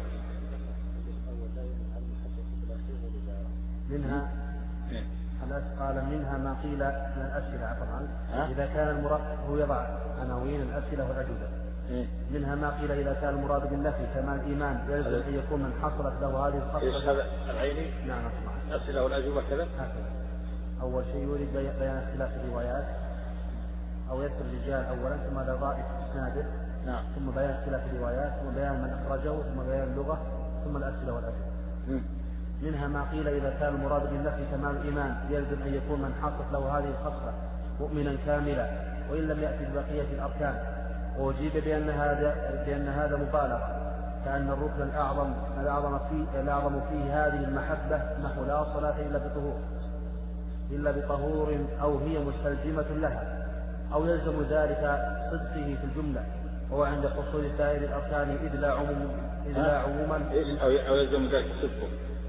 منها قال منها ما قيل من الأسئلة طبعا إذا كان المراد هو يضع عناوين الأسئلة والأجوبة. منها ما قيل إذا كان المراد بالنفي كما الإيمان يلزم أن يكون من حصلت له هذه الخصلة. هذا العيني؟ نعم. الأسئلة والأجوبة كذا. أول شيء يريد بيان اختلاف الروايات أو يذكر الرجال أولا ثم الوظائف إسناده. نعم. ثم بيان اختلاف الروايات ثم بيان من أخرجه ثم بيان اللغة ثم الأسئلة والأجوبة. منها ما قيل إذا كان المراد بالنفي كمال الإيمان يلزم أن يكون من حصلت له هذه الخصلة مؤمنا كاملا وإن لم يأتي ببقية الأركان. وأجيب بأن هذا مبالغة، كأن الركن الأعظم فيه هذه المحبة نحو لا صلاة إلا بطهور أو هي مستلزمة لها، أو يلزم ذلك صدقه في الجملة، وهو عند حصول سائر الأركان إذ لا عموما أو يلزم ذلك صدقه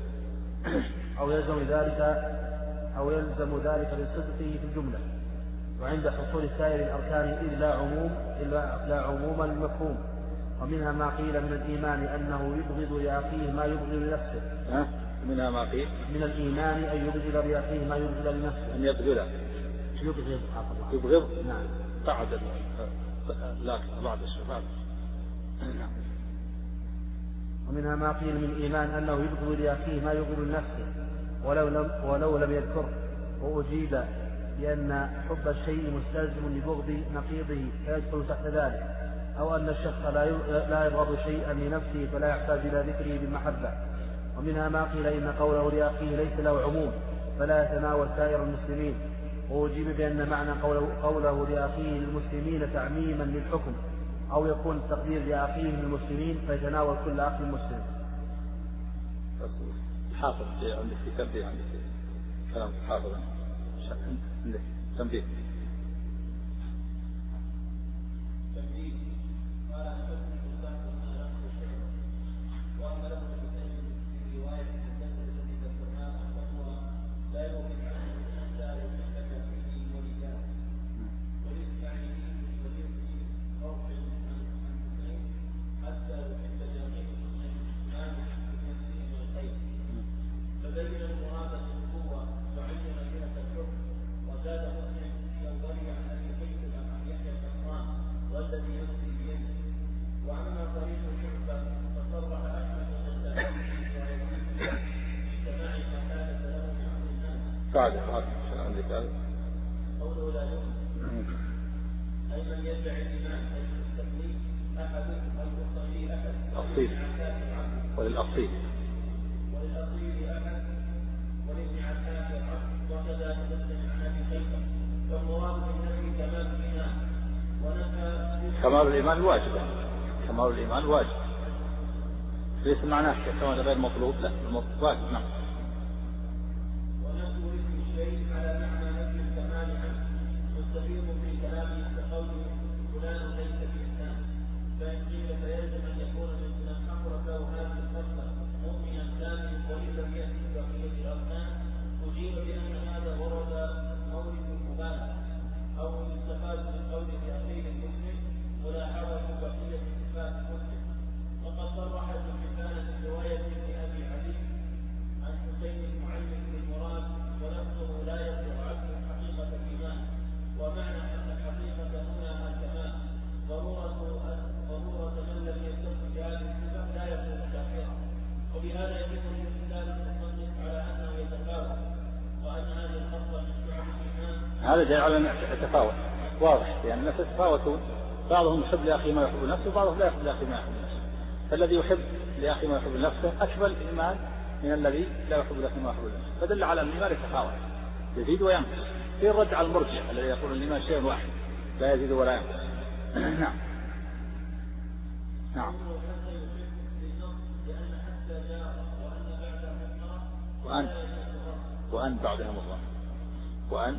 أو يلزم ذلك لصدقه في الجملة، وعند حصول سائر الأركان إذ لا عموما المفهوم. ومنها ما قيل من الإيمان أنه يبغض لأخيه ما يبغض لنفسه. منها ما قيل من الإيمان أن يبغض لأخيه ما يبغض لنفسه. أن يبغض. نعم. بعد الشفاعة. ومنها ما قيل من الإيمان أنه يبغض لأخيه ما يبغض لنفسه ولو لم يذكره، وأجيب بأن حب الشيء مستلزم لبغض نقيضه فيدخل تحت ذلك، أو أن الشخص لا يبغض شيئا لنفسه فلا يحتاج إلى ذكره بالمحبة. ومنها ما قيل إن قوله لأخيه ليس له عموم فلا يتناول سائر المسلمين، وأجيب بأن معنى قوله لأخيه المسلمين تعميما للحكم، أو يكون التقدير لأخيه المسلمين فيتناول كل أخ مسلم. حافظ عندك في تنبيه، عندك كلام حافظ عندك تنبيه. قوله لا يؤمن أي من يدعي الإيمان أي المستقيم أحد أو يصلي أحد أصيل وللأصيل أحد ولابن عباس العبد وكذا مسلم عن أبي حنيفة. والمراد بالنبي كمال الإيمان ونفى كمال الإيمان واجب، كمال الإيمان واجب ليس معناه كمال غير مطلوب، لا واجب. نعم. ونفي اسم الشيء على معنى نفي الكمال عنه مستفيض في كلامه كقوله فلان ليس بإنسان، فإن قيل فيلزم أن يكون من حفرت له هذه الخصلة مؤمنا كامل ولم يأتي بقية الأركان. أجيب بأن هذا ورد مورد المبالغة أو يستفاد من قول أخيه المسلم ملاحظة بقية صفات المسلم. وقد صرح ابن حبان في رواية ابن أبي علي عن حسين المعلم بالمراد ولفظه لا يبلغ عبد حقيقة الإيمان، ومعنى أن الحقيقة هنا الكمال. ضرورة من لم يتصف بهذه الصفة لا يكون كافرا. وبهذا يتم استدلال المصنف على أنه يتفاوت، وأن هذه الخصلة من شعب الإيمان. هذا دليل على أن التفاوت واضح، لأن الناس يتفاوتون، بعضهم يحب لأخيه ما يحب لنفسه وبعضهم لا يحب لأخيه ما يحب لنفسه. فالذي يحب لأخيه ما يحب لنفسه أكمل إيمان من الذي لا يحب لأخيه ما يحب لنفسه، فدل على أن الإيمان يتفاوت يزيد وينقص. في الرد على المرجع الذي يقول الإيمان شيء واحد لا يزيد ولا ينقص. نعم. نعم. وأن بعدها مضمر وأن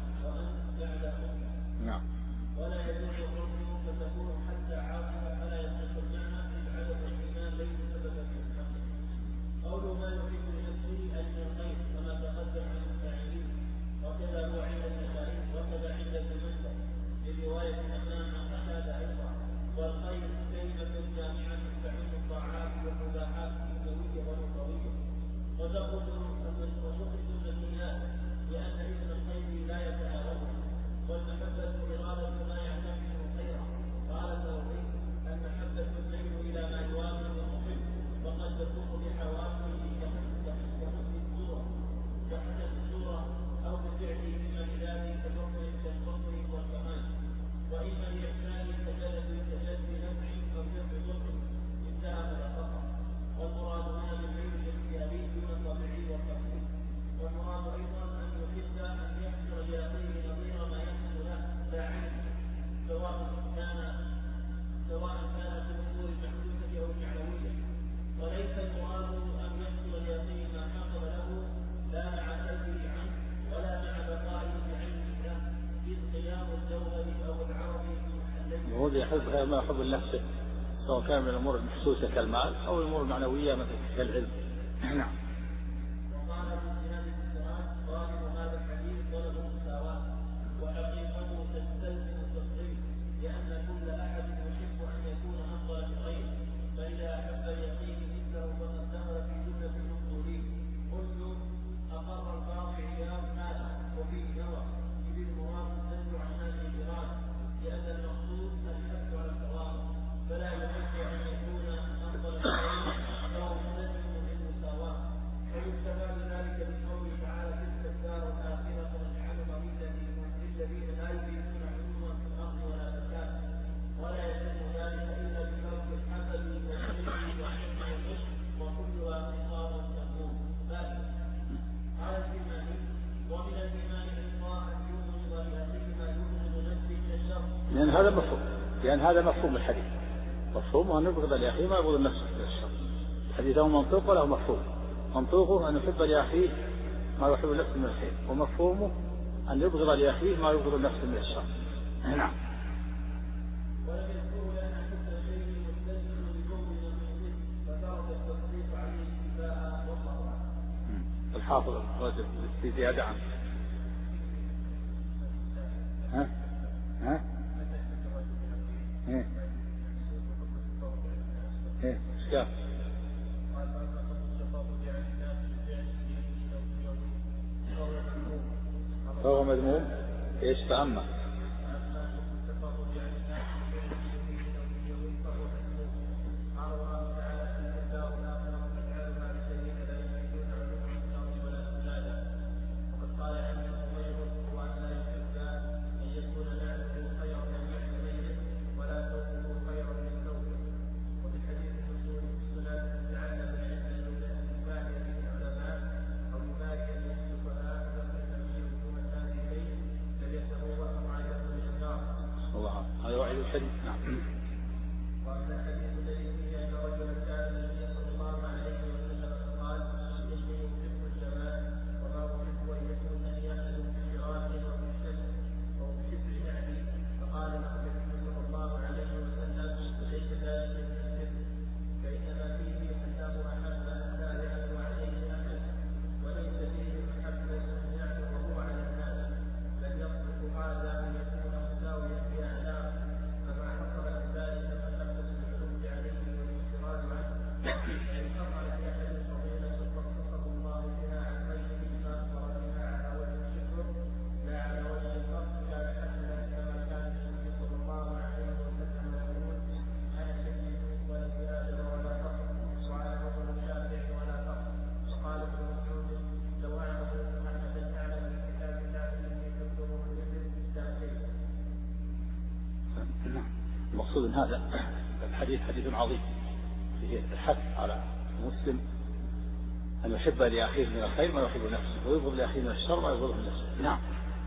نعم. ولا يجوز الرجل فتكون حتى عاطفة فلا يصح المعنى إذ عدم الإيمان ليس سببا في الحق. قول ما يحب لنفسه أي من الخير كما تقدم عن الفاعلين، وكذا هو عند النسائي وكذا عند ابن مندى برواية أمام عن قتادة أيضا. والخير كلمة جامعة تعم الطاعات والمباحات الدنيوية والأخروية. وتخرج النسيئات لأن اسم الخير لا يتناوله. والمحبة إرادة ما يعتقد خيرا. قال النووي المحبة الميل إلى ما يوافق المحب، وقد تكون بحواسه كحسن الصورة أو بفعله مما بذاته كالفقر والكمال، وإما لإحسان كجلب نفع أو جلب ضر انتهى ملخصا. والمراد هنا بالميل الاختياري دون الطبيعي والتقليد. والمراد أيضا أن يحب أن يحصل لأخيه نظير ما يحصل له لا عنه، سواء كان في الأمور المحدودة أو المعنوية. وليس المراد أن يحصل لأخيه ما حصل له لا مع كلبه عنه ولا مع بقائه بعينه له، إذ قيام الجوهر أو العرب في محلين. وهو يحب غير ما يحب لنفسه، سواء كان من الأمور المحسوسة كالمال أو الأمور المعنوية مثل كالعلم. نعم. وقال ابن سنان السراج ظاهر هذا الحديث طلب المساواة، وحقيقته تستلزم التصريف، لأن كل أحد يحب أن يكون أفضل من غيره، فإذا أحب لأخيه مثله فقد دخل في جملة المقبولين. قلت أقر القاضي عياض هذا وفيه نظر، إذ المراد النهي عن هذه الإرادة، لأن المقصود الحث على التواضع، فلا يحب أن يكون أفضل من غيره فهو مستلزم للمساواة. لأن هذا مفهوم الحديث. مفهومه أن يبغض لأخيه ما يبغض النفس من الشر. الحديث له منطوق وله مفهوم. منطوقه أن يحب لأخيه ما يحب النفس من الخير، ومفهومه أن يبغض لأخيه ما يبغض النفس من الشر. نعم. الحافظ الرجل في زيادة عنه. ها؟ إيش قال؟ فهو مذموم. إيش تأمل؟ هذا وعيد الحديث. نعم. وأن الحديث الذي فيه أن رجلا كان النبي صلى الله عليه وسلم قال إني أحب الجمال وما أحب أن يكون لي أحد في فراش أو في شمس أو في شبر نعلي، فقال له النبي صلى الله عليه وسلم ليس ذلك من البر، فإنما فيه أنه أحب أن لا يعلو عليه أحد، وليس فيه محبة أن يعلو وهو على الناس، بل يصدق هذا أن يكون مساويا في أعلاه، فما حصل بذلك محبة العلوم عليه والاستراج عنه، فإن حصل في أحد فضيلة خصصه الله بها عن غيره فأخبر بها على وجه الشكر لا على وجه الفرق، كان حسنا كما كان النبي صلى الله عليه وسلم يقول أنا سيد ولد آدم ولا فخر، وأنا أول الشافع ولا فخر. وقال ابن مسعود لو أعلم محمدا أعلم من كتاب الله إني كتبه الجبل لا شيء. المقصود من هذا الحديث حديث عظيم فيه الحث على المسلم أن يحب لأخيه من الخير ما يحب نفسه، ويبغض لأخيه من الشر ما يبغضه من نفسه. نعم.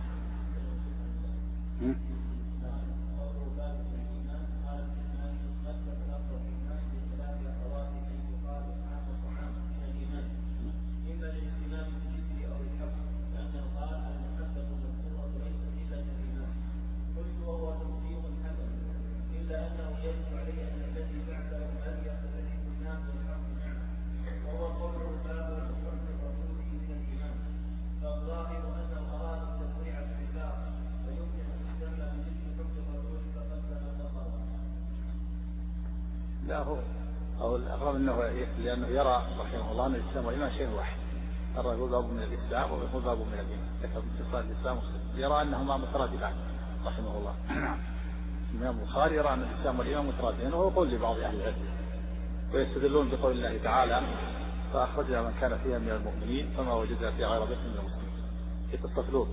لا هو الأغرب أنه لأنه يرى رحمه الله أن الإسلام والإيمان شيء واحد. ترى يقول باب من الإسلام ويقول باب من الإيمان، ذكر اتصال الإسلام والإسلام، يرى أنهما مترادفان رحمه الله. الإمام البخاري يرى أن الإسلام والإيمان مترادفان، وهو قول لبعض أهل العلم، ويستدلون بقول الله تعالى فأخرجنا من كان فيها من المؤمنين فما وجدنا فيها غير بيت من المسلمين. يتصلون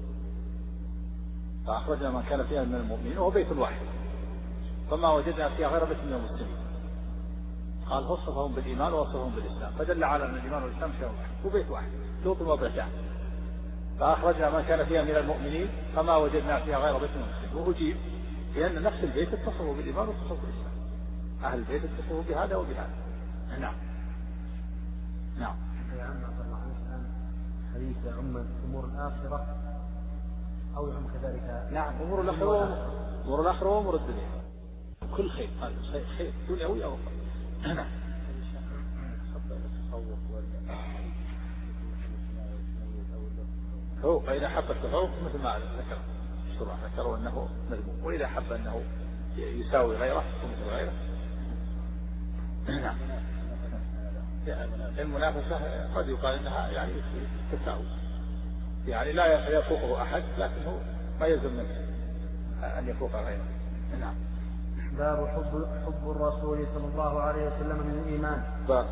فأخرجنا من كان فيها من المؤمنين وهو بيت واحد فما وجدنا فيها غير بيت من المسلمين. قال وصفهم بالإيمان ووصفهم بالإسلام، فدل على أن الإيمان والإسلام شيء واحد وبيت واحد لوط وبيتان. فأخرجنا من كان فيها من المؤمنين فما وجدنا فيها غير بيت من المسلمين، وأجيب لأن نفس البيت اتصفوا بالإيمان واتصفوا بالإسلام، أهل البيت اتصفوا بهذا وبهذا. نعم. نعم. يا عم عبد الله الآن حديث عم أمور الآخرة أو يعم كذلك. نعم. أمور الآخرة وأمور الدنيا كل خير، هذا خير دنيوي أو أخرى. نعم. هو فإذا حب التفوق مثل ما ذكر الشرع ذكروا أنه مذموم، وإذا حب أنه يساوي غيره ومثل غيره. نعم. المنافسة قد يقال أنها يعني تساوي، يعني لا يفوقه أحد لكنه ما يلزم منه أن يفوق غيره. نعم. باب حب الرسول صلى الله عليه وسلم من الإيمان.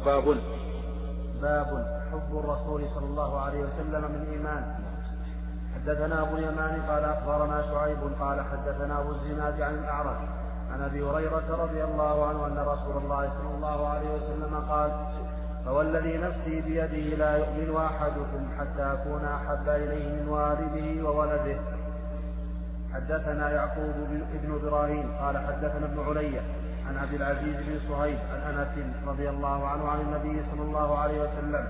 باب حب الرسول صلى الله عليه وسلم من الإيمان. حدثنا أبو اليمان قال أخبرنا شعيب قال حدثنا أبو الزناد عن الأعرج عن أبي هريرة رضي الله عنه أن رسول الله صلى الله عليه وسلم قال فوالذي نفسي بيده لا يؤمن أحدكم حتى أكون أحب إليه من والده وولده حدثنا يعقوب بن إبراهيم قال حدثنا ابن علي عن عبد العزيز بن صهيب عن أنس رضي الله عنه عن النبي صلى الله عليه وسلم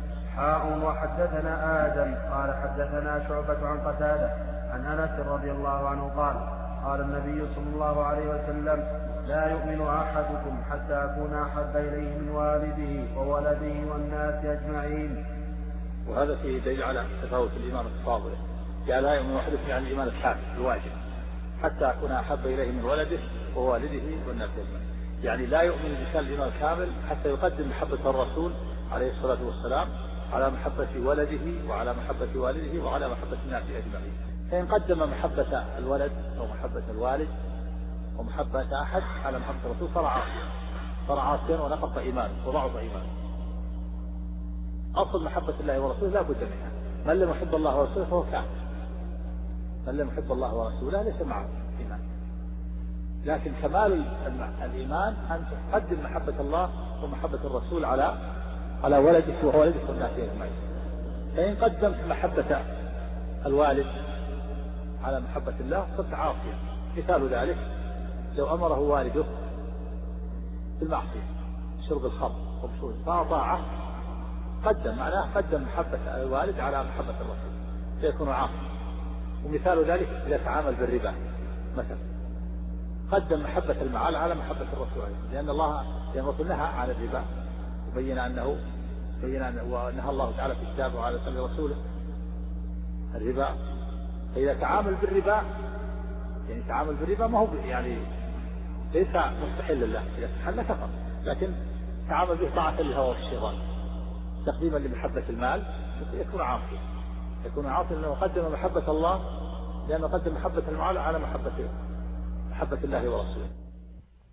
وحدثنا آدم قال حدثنا شعبة عن قتادة عن أنس رضي الله عنه قال النبي صلى الله عليه وسلم لا يؤمن أحدكم حتى أكون أحب إليه من والده وولده والناس أجمعين. وهذا فيه دليل على تفاوت الإيمان وتفاضله. يعني لا يؤمن أحدكم يعني الإيمان الكامل الواجب حتى أكون أحب إليه من ولده ووالده والناس أجمعين. يعني لا يؤمن الإنسان الإيمان الكامل حتى يقدم محبة الرسول عليه الصلاة والسلام على محبة ولده وعلى محبة والده وعلى محبة الناس أجمعين. فإن قدم محبة الولد أو محبة الوالد ومحبة أحد على محبة الرسول صار عاصيا ونقص إيمانه وضعف إيمانه. أصل محبة الله ورسوله لا بد منها. من لم يحب الله ورسوله فهو كافر. من لم يحب الله ورسوله ليس معه إيمان. لكن كمال الإيمان أن تقدم محبة الله ومحبة الرسول على ولدك وولدك والناس أجمعين. فإن قدمت محبة الوالد على محبة الله صرت عاصيا. مثال ذلك لو أمره والده بالمعصية شرب الخمر وبشرب فأطاعه قدم محبة الوالد على محبة الرسول فيكون عاصيا. ومثال ذلك إذا تعامل بالربا مثلا قدم محبة المال على محبة الرسول لأن الرسول نهى عن الربا وبين أنه ونهى الله تعالى في كتابه وعلى سنة رسوله الربا. فإذا تعامل بالربا يعني تعامل بالربا ما هو يعني ليس مستحيل لله إذا استحل كفر لكن تعامل به طاعة للهوى والشيطان تقديما لمحبة المال يكون عاصيا لأنه قدم محبة الله لأنه قدم محبة المال على محبة الله ورسوله.